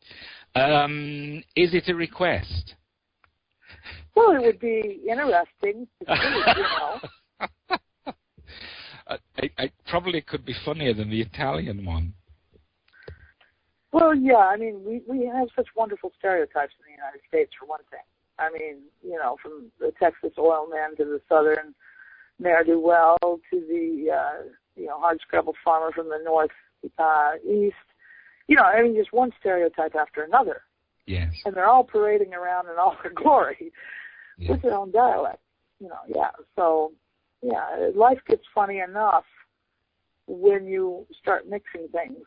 Is it a request? Well, it would be interesting to see, I probably could be funnier than the Italian one. Well, yeah, I mean, we have such wonderful stereotypes in the United States, for one thing. I mean, from the Texas oil man to the southern ne'er-do-well to the, hard-scrabbled farmer from the northeast. Just one stereotype after another. Yes. And they're all parading around in all their glory with their own dialect. So, life gets funny enough when you start mixing things.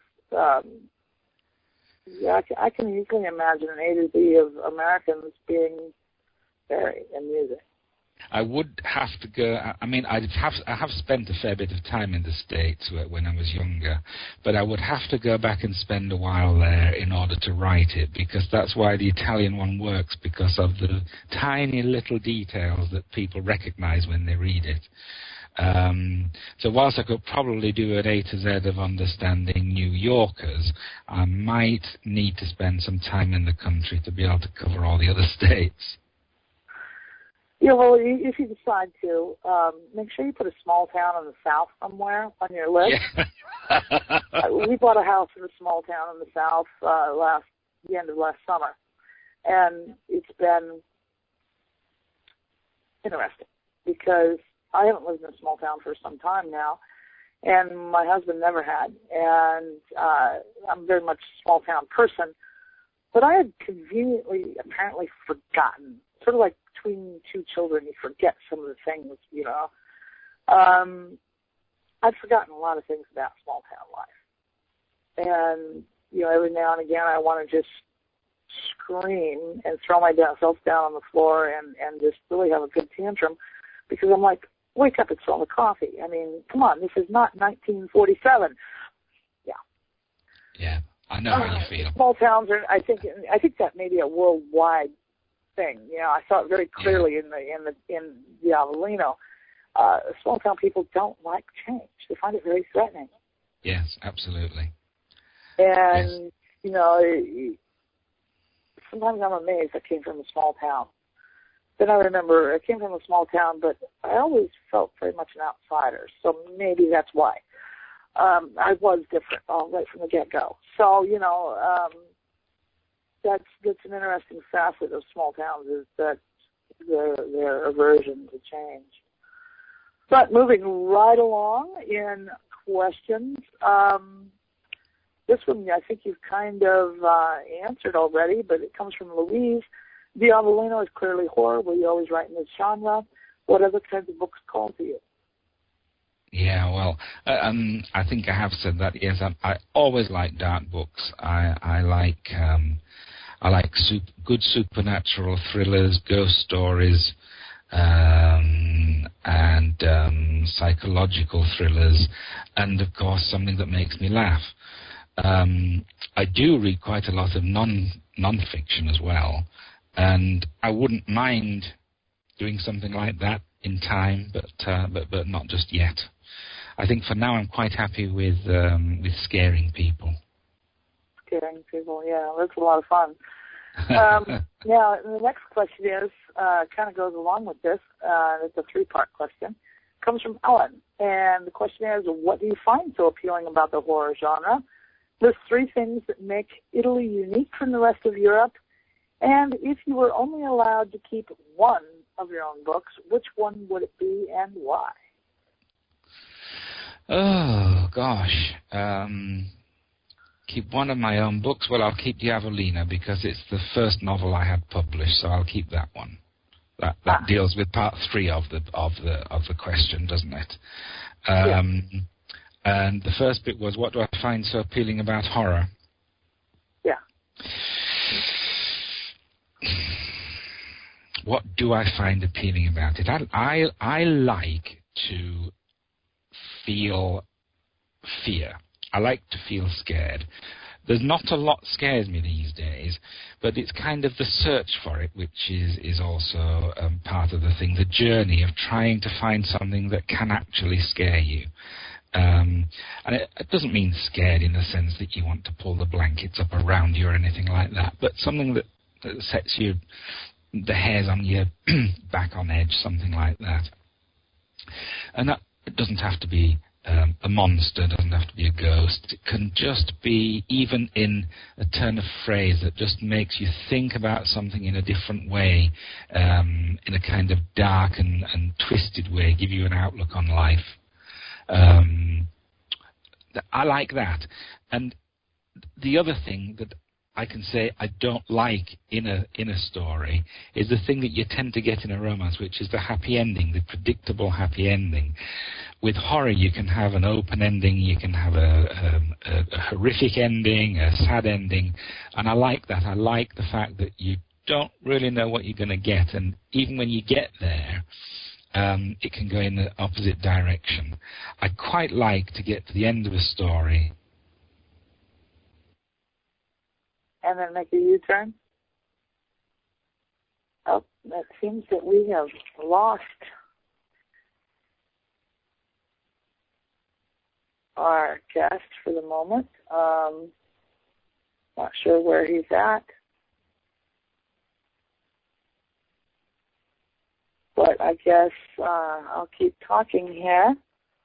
I can easily imagine an A to Z of Americans being very amusing. I would have to go. I mean, I have spent a fair bit of time in the States when I was younger, but I would have to go back and spend a while there in order to write it, because that's why the Italian one works, because of the tiny little details that people recognize when they read it. So whilst I could probably do an A to Z of understanding New Yorkers, I might need to spend some time in the country to be able to cover all the other states. Yeah, well, if you decide to, make sure you put a small town in the South somewhere on your list. Yeah. We bought a house in a small town in the South the end of last summer, and it's been interesting because I haven't lived in a small town for some time now, and my husband never had, and I'm very much a small town person, but I had conveniently apparently forgotten, sort of like between two children, you forget some of the things, I'd forgotten a lot of things about small town life. And, every now and again I want to just scream and throw myself down on the floor and just really have a good tantrum, because I'm like, wake up and smell the coffee. I mean, come on, this is not 1947. Yeah, I know how you feel. Small towns are, I think that may be a worldwide thing. I saw it very clearly in the Avellino. Small town people don't like change. They find it very threatening. Yes, absolutely. And sometimes I'm amazed I came from a small town. Then I remember I came from a small town, but I always felt very much an outsider. So maybe that's why. I was different right from the get-go. So, that's an interesting facet of small towns, is that their aversion to change. But moving right along in questions, this one I think you've kind of answered already, but it comes from Louise. Diavolino is clearly horror. Will you always write in this genre? What other kinds of books call to you? Yeah, well, I think I have said that. Yes, I always like dark books. I like good supernatural thrillers, ghost stories, and psychological thrillers, and of course something that makes me laugh. I do read quite a lot of non-fiction as well, and I wouldn't mind doing something like that in time, but not just yet. I think for now I'm quite happy with scaring people. Scaring people, yeah, that's a lot of fun. Now, the next question is, kind of goes along with this. It's a three-part question. It comes from Ellen, and the question is, what do you find so appealing about the horror genre? List 3 things that make Italy unique from the rest of Europe, and if you were only allowed to keep one of your own books, which one would it be and why? Oh, gosh. Keep one of my own books. Well, I'll keep Diavolino because it's the first novel I had published, so I'll keep that one. That deals with part 3 of the question, doesn't it? And the first bit was, what do I find so appealing about horror? Yeah. What do I find appealing about it? I like to feel fear. I like to feel scared. There's not a lot scares me these days, but it's kind of the search for it, which is also part of the thing, the journey of trying to find something that can actually scare you. And it doesn't mean scared in the sense that you want to pull the blankets up around you or anything like that, but something that sets you, the hairs on your back on edge, something like that. And that it doesn't have to be a monster, doesn't have to be a ghost. It can just be even in a turn of phrase that just makes you think about something in a different way, in a kind of dark and twisted way, give you an outlook on life. I like that. And the other thing that I can say I don't like in a story is the thing that you tend to get in a romance, which is the happy ending, the predictable happy ending. With horror, you can have an open ending, you can have a horrific ending, a sad ending, and I like that. I like the fact that you don't really know what you're going to get, and even when you get there, it can go in the opposite direction. I quite like to get to the end of a story and then make a U-turn. Oh, it seems that we have lost our guest for the moment. Not sure where he's at. But I guess I'll keep talking here.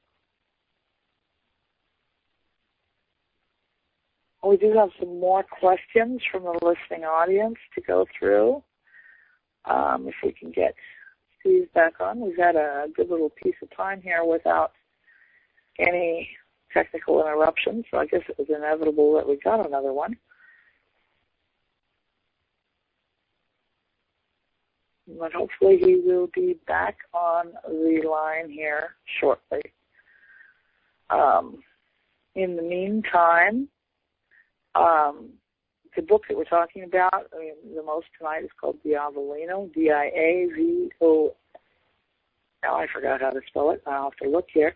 We do have some more questions from the listening audience to go through. If we can get Steve back on. We've had a good little piece of time here without any technical interruptions, so I guess it was inevitable that we got another one. But hopefully he will be back on the line here shortly. In the meantime, the book that we're talking about, the most tonight, is called Diavolino, D-I-A-V-O. Now I forgot how to spell it. I'll have to look here.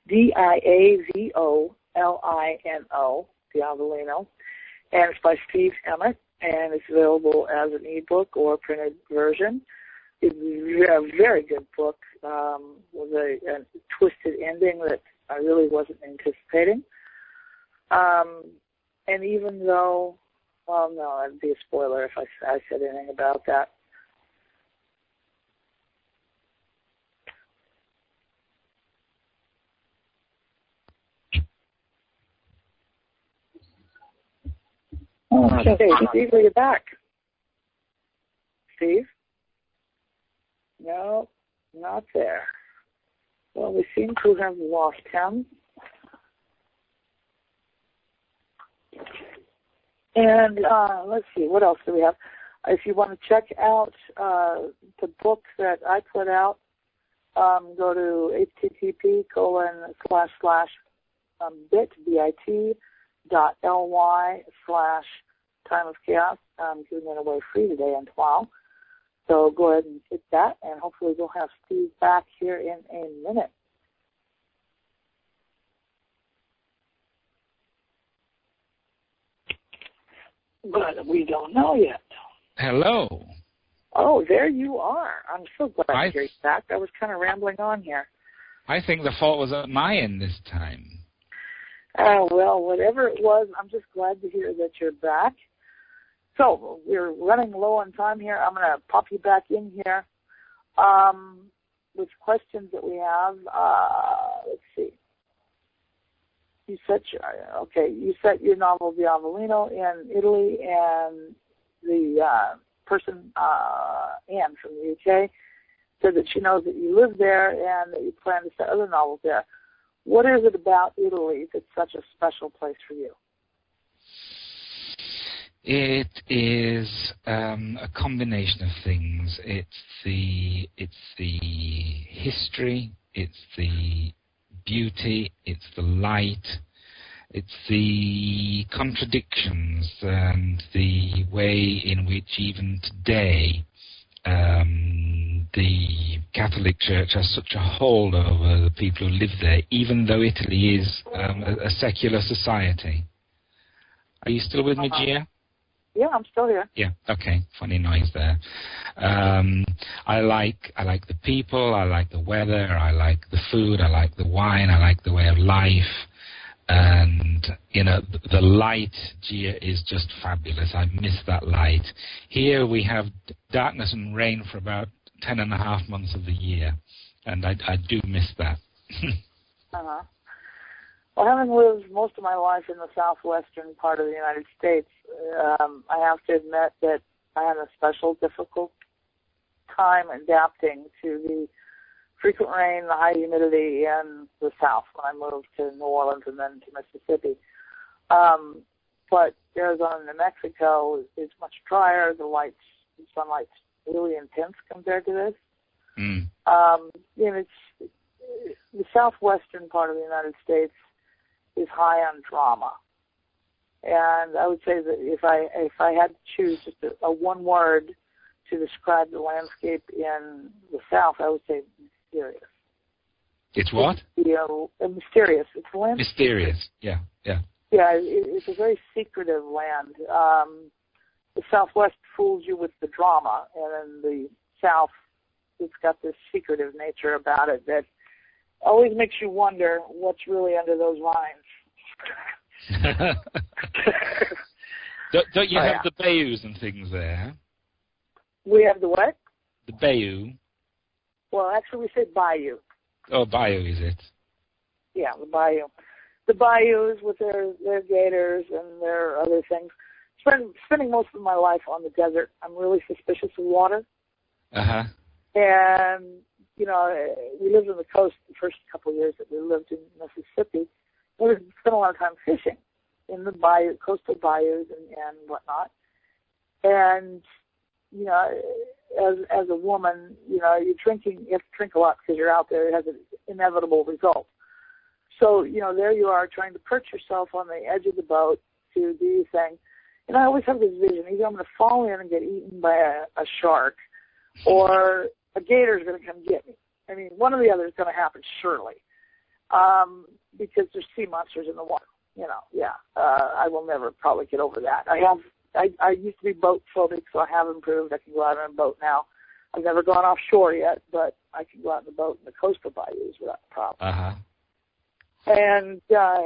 D-I-A-V-O-L-I-N-O, Diavolino. And it's by Steve Emmett, and it's available as an ebook or printed version. It's a very good book with a twisted ending that I really wasn't anticipating. And even though, well, no, that'd be a spoiler if I said anything about that. Okay, Steve, are you back? Steve? No, not there. Well, we seem to have lost him. And let's see, what else do we have? If you want to check out the book that I put out, go to http://bit.ly/Time-of-Chaos. I'm giving it away free today and tomorrow. So go ahead and hit that, and hopefully we'll have Steve back here in a minute. But we don't know yet. Hello. Oh, there you are. I'm so glad to hear you back. I was kind of rambling on here. I think the fault was at my end this time. Well, whatever it was, I'm just glad to hear that you're back. So we're running low on time here. I'm going to pop you back in here with questions that we have. Let's see. You set your novel Diavolino in Italy, and the person, Anne from the UK, said that she knows that you live there and that you plan to set other novels there. What is it about Italy that's such a special place for you? It is a combination of things. It's the history, it's the beauty, it's the light, it's the contradictions and the way in which even today the Catholic Church has such a hold over the people who live there, even though Italy is a secular society. Are you still with me, Gia? Yeah, I'm still here. Yeah, okay. Funny noise there. I like the people, I like the weather, I like the food, I like the wine, I like the way of life. And, the light, Gia, is just fabulous. I miss that light. Here we have darkness and rain for about 10.5 months of the year, and I do miss that. Uh-huh. Well, having lived most of my life in the southwestern part of the United States, I have to admit that I had a special, difficult time adapting to the frequent rain, the high humidity in the south when I moved to New Orleans and then to Mississippi. But Arizona and New Mexico is much drier. The sunlight's really intense compared to this. Mm. It's the southwestern part of the United States is high on drama, and I would say that if I had to choose just a one word to describe the landscape in the South, I would say mysterious. It's what? Mysterious. It's a land. Mysterious. Yeah. Yeah, it's a very secretive land. The Southwest fools you with the drama, and in the South, it's got this secretive nature about it that always makes you wonder what's really under those lines. Don't you have the bayous and things there? We have the what? The bayou. Well, actually, we say bayou. Oh, bayou, is it? Yeah, the bayou. The bayous with their gators and their other things. Spending most of my life on the desert. I'm really suspicious of water. Uh-huh. And, we lived on the coast the first couple of years that we lived in Mississippi. We spent a lot of time fishing in the bayou, coastal bayous and whatnot. And, as a woman, you have to drink a lot because you're out there. It has an inevitable result. So, there you are trying to perch yourself on the edge of the boat to do your thing. And I always have this vision, either I'm going to fall in and get eaten by a shark, or a gator is going to come get me. I mean, one or the other is going to happen, surely, because there's sea monsters in the water. I will never probably get over that. I used to be boat phobic, so I have improved. I can go out on a boat now. I've never gone offshore yet, but I can go out on the boat in the coastal bayous without a problem. Uh-huh. And,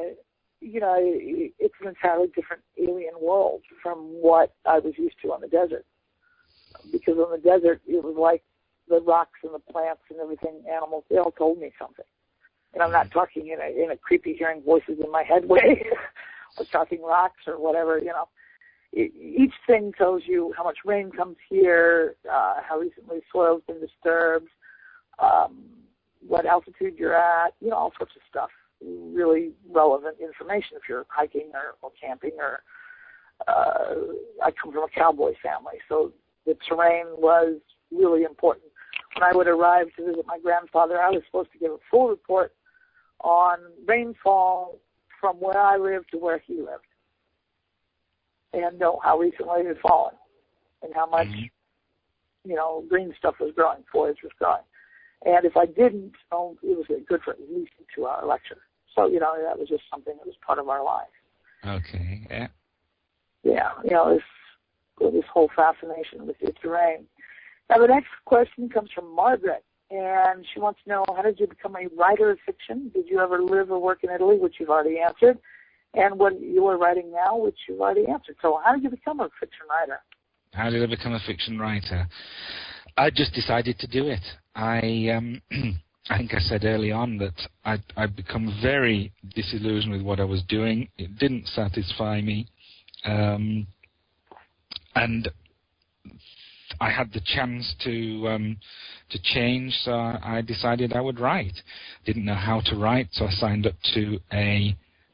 it's an entirely different alien world from what I was used to on the desert. Because on the desert, it was like the rocks and the plants and everything, animals, they all told me something. And I'm not talking in a creepy hearing voices in my head way, or talking rocks or whatever, Each thing tells you how much rain comes here, how recently soil's been disturbed, what altitude you're at, all sorts of stuff. Really relevant information if you're hiking or camping or I come from a cowboy family, so the terrain was really important. When I would arrive to visit my grandfather, I was supposed to give a full report on rainfall from where I lived to where he lived and know how recently it had fallen and how much, green stuff was growing, foliage was growing. And if I didn't, it was good for at least a 2-hour lecture. So, that was just something that was part of our life. Okay, yeah. Yeah, this whole fascination with the terrain. Now, the next question comes from Margaret, and she wants to know, how did you become a writer of fiction? Did you ever live or work in Italy, which you've already answered? And what you are writing now, which you've already answered. So how did you become a fiction writer? How did I become a fiction writer? I just decided to do it. I think I said early on that I'd become very disillusioned with what I was doing. It didn't satisfy me. And I had the chance to change, so I decided I would write. Didn't know how to write, so I signed up to a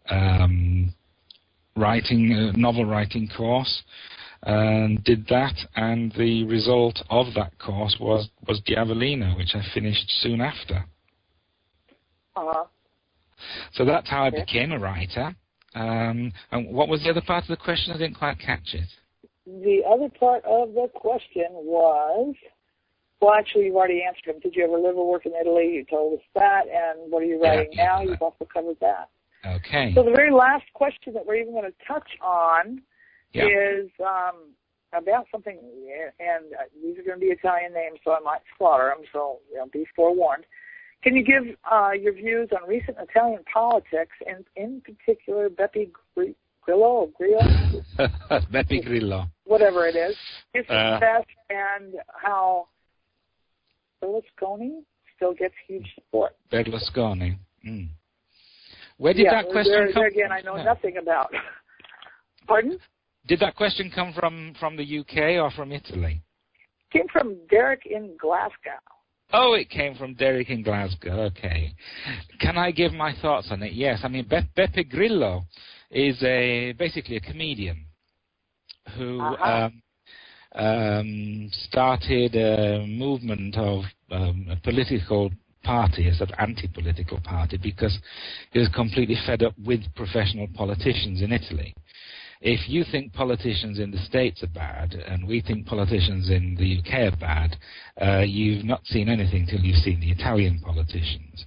novel writing course and did that. And the result of that course was Diavolino, which I finished soon after. So that's how I became a writer. And what was the other part of the question? I didn't quite catch it. The other part of the question was, well, actually, you've already answered them. Did you ever live or work in Italy? You told us that. And what are you writing now? You've also covered that. Okay. So the very last question that we're even going to touch on is about something, and these are going to be Italian names, so I might slaughter them, so be forewarned. Can you give your views on recent Italian politics, and in particular Beppe Grillo? Beppe Grillo. Whatever it is. His success and how Berlusconi still gets huge support. Berlusconi. Mm. Where did that question come from? Again, I know nothing about. Pardon? Did that question come from the UK or from Italy? It came from Derek in Glasgow. Oh, it came from Derek in Glasgow. Okay. Can I give my thoughts on it? Yes. I mean, Beppe Grillo is basically a comedian who started a movement of a political party, a sort of anti-political party, because he was completely fed up with professional politicians in Italy. If you think politicians in the States are bad, and we think politicians in the UK are bad, you've not seen anything till you've seen the Italian politicians.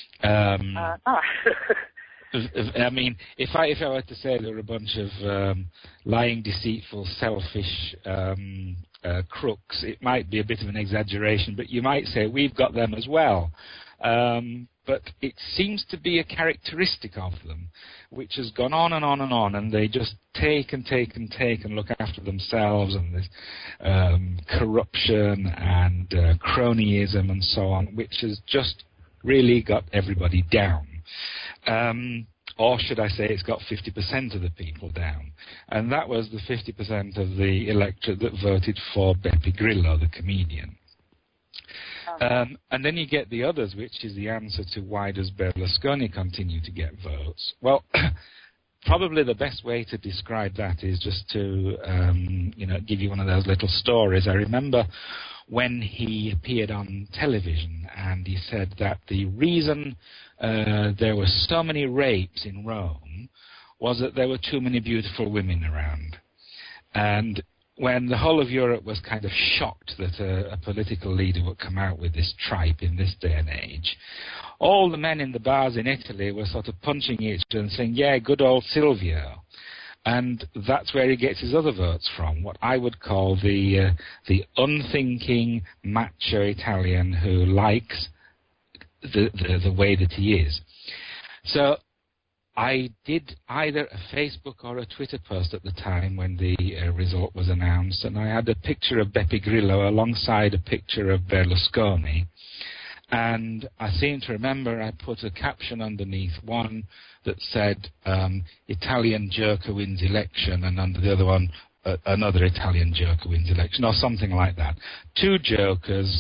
I mean, if I were to say there were a bunch of lying, deceitful, selfish crooks, it might be a bit of an exaggeration, but you might say we've got them as well. But it seems to be a characteristic of them, which has gone on and on and on, and they just take and look after themselves, and this corruption and cronyism and so on, which has just really got everybody down. Or should I say it's got 50% of the people down. And that was the 50% of the electorate that voted for Beppe Grillo, the comedian. And then you get the others, which is the answer to why does Berlusconi continue to get votes. Well, probably the best way to describe that is just to give you one of those little stories. I remember when he appeared on television and he said that the reason there were so many rapes in Rome was that there were too many beautiful women around. And when the whole of Europe was kind of shocked that a political leader would come out with this tripe in this day and age, all the men in the bars in Italy were sort of punching each other and saying, yeah, good old Silvio. And that's where he gets his other votes from, what I would call the unthinking macho Italian who likes the way that he is. So I did either a Facebook or a Twitter post at the time when the result was announced, and I had a picture of Beppe Grillo alongside a picture of Berlusconi. And I seem to remember I put a caption underneath one that said, Italian joker wins election, and under the other one, another Italian joker wins election, or something like that. Two jokers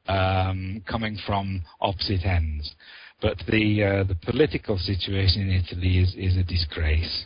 coming from opposite ends. But the political situation in Italy is a disgrace.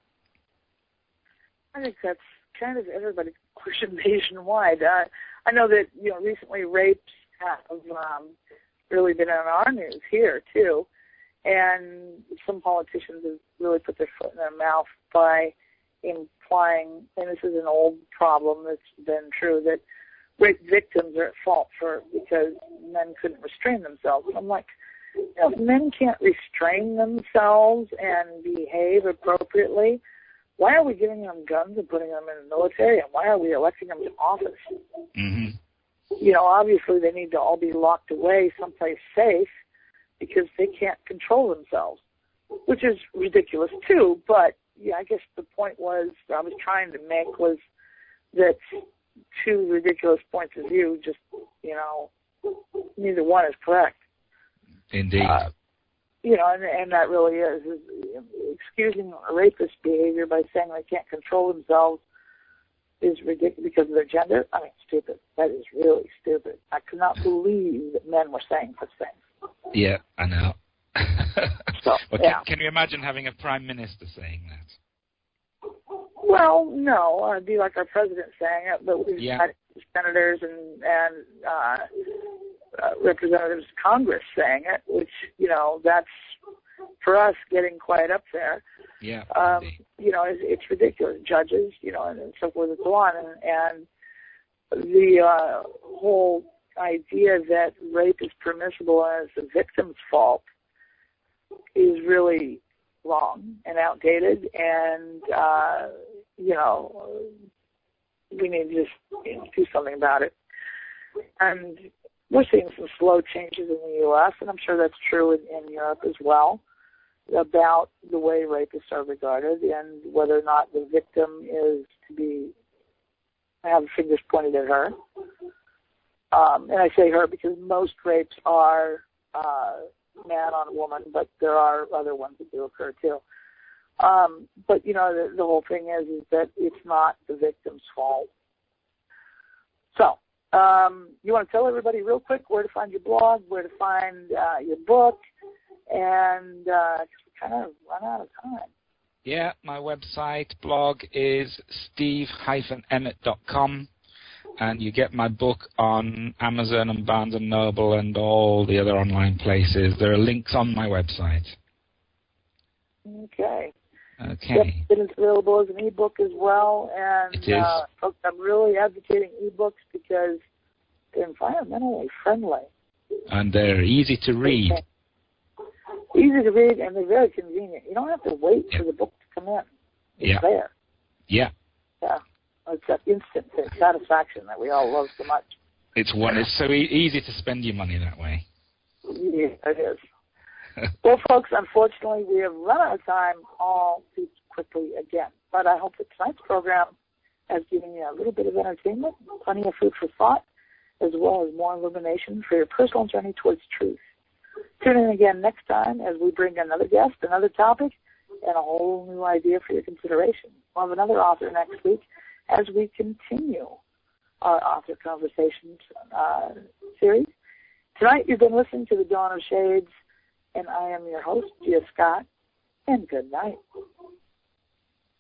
I think that's kind of everybody's question nationwide. I know that recently rapes have really been on our news here too, and some politicians have really put their foot in their mouth by implying, and this is an old problem that's been true, that rape victims are at fault because men couldn't restrain themselves. And I'm like, if men can't restrain themselves and behave appropriately, why are we giving them guns and putting them in the military, and why are we electing them to office? Mm-hmm. Obviously they need to all be locked away someplace safe because they can't control themselves, which is ridiculous too. But I guess the point I was trying to make was that two ridiculous points of view, just, neither one is correct. Indeed. And that really is excusing a rapist behavior by saying they can't control themselves is ridiculous because of their gender. I mean, stupid. That is really stupid. I could not believe that men were saying such things. Yeah, I know. So, can you imagine having a prime minister saying that? Well, no. It'd be like our president saying it, but we've had senators and representatives of Congress saying it, which, that's, for us, getting quite up there. Yeah. It's ridiculous. Judges, and so forth and so on. And the whole idea that rape is permissible and it's the victim's fault is really wrong and outdated. And, we need to just do something about it. And we're seeing some slow changes in the U.S., and I'm sure that's true in Europe as well, about the way rapists are regarded and whether or not the victim is to have fingers pointed at her. And I say her because most rapes are man on woman, but there are other ones that do occur too. But, the whole thing is that it's not the victim's fault. So, you want to tell everybody real quick where to find your blog, where to find your book, and we kind of run out of time. Yeah, my website, blog is steve-emmett.com, and you get my book on Amazon and Barnes & Noble and all the other online places. There are links on my website. Okay. Yep, it is available as an ebook as well, and it is. Folks, I'm really advocating ebooks because they're environmentally friendly. And they're easy to read. Easy to read, and they're very convenient. You don't have to wait for the book to come in. It's there. Yeah. Yeah. It's that instant satisfaction that we all love so much. It's so easy to spend your money that way. Yeah, it is. Well, folks, unfortunately, we have run out of time all too quickly again. But I hope that tonight's program has given you a little bit of entertainment, plenty of food for thought, as well as more illumination for your personal journey towards truth. Tune in again next time as we bring another guest, another topic, and a whole new idea for your consideration. We'll have another author next week as we continue our author conversations series. Tonight, you've been listening to The Dawn of Shades, and I am your host, Gia Scott, and good night.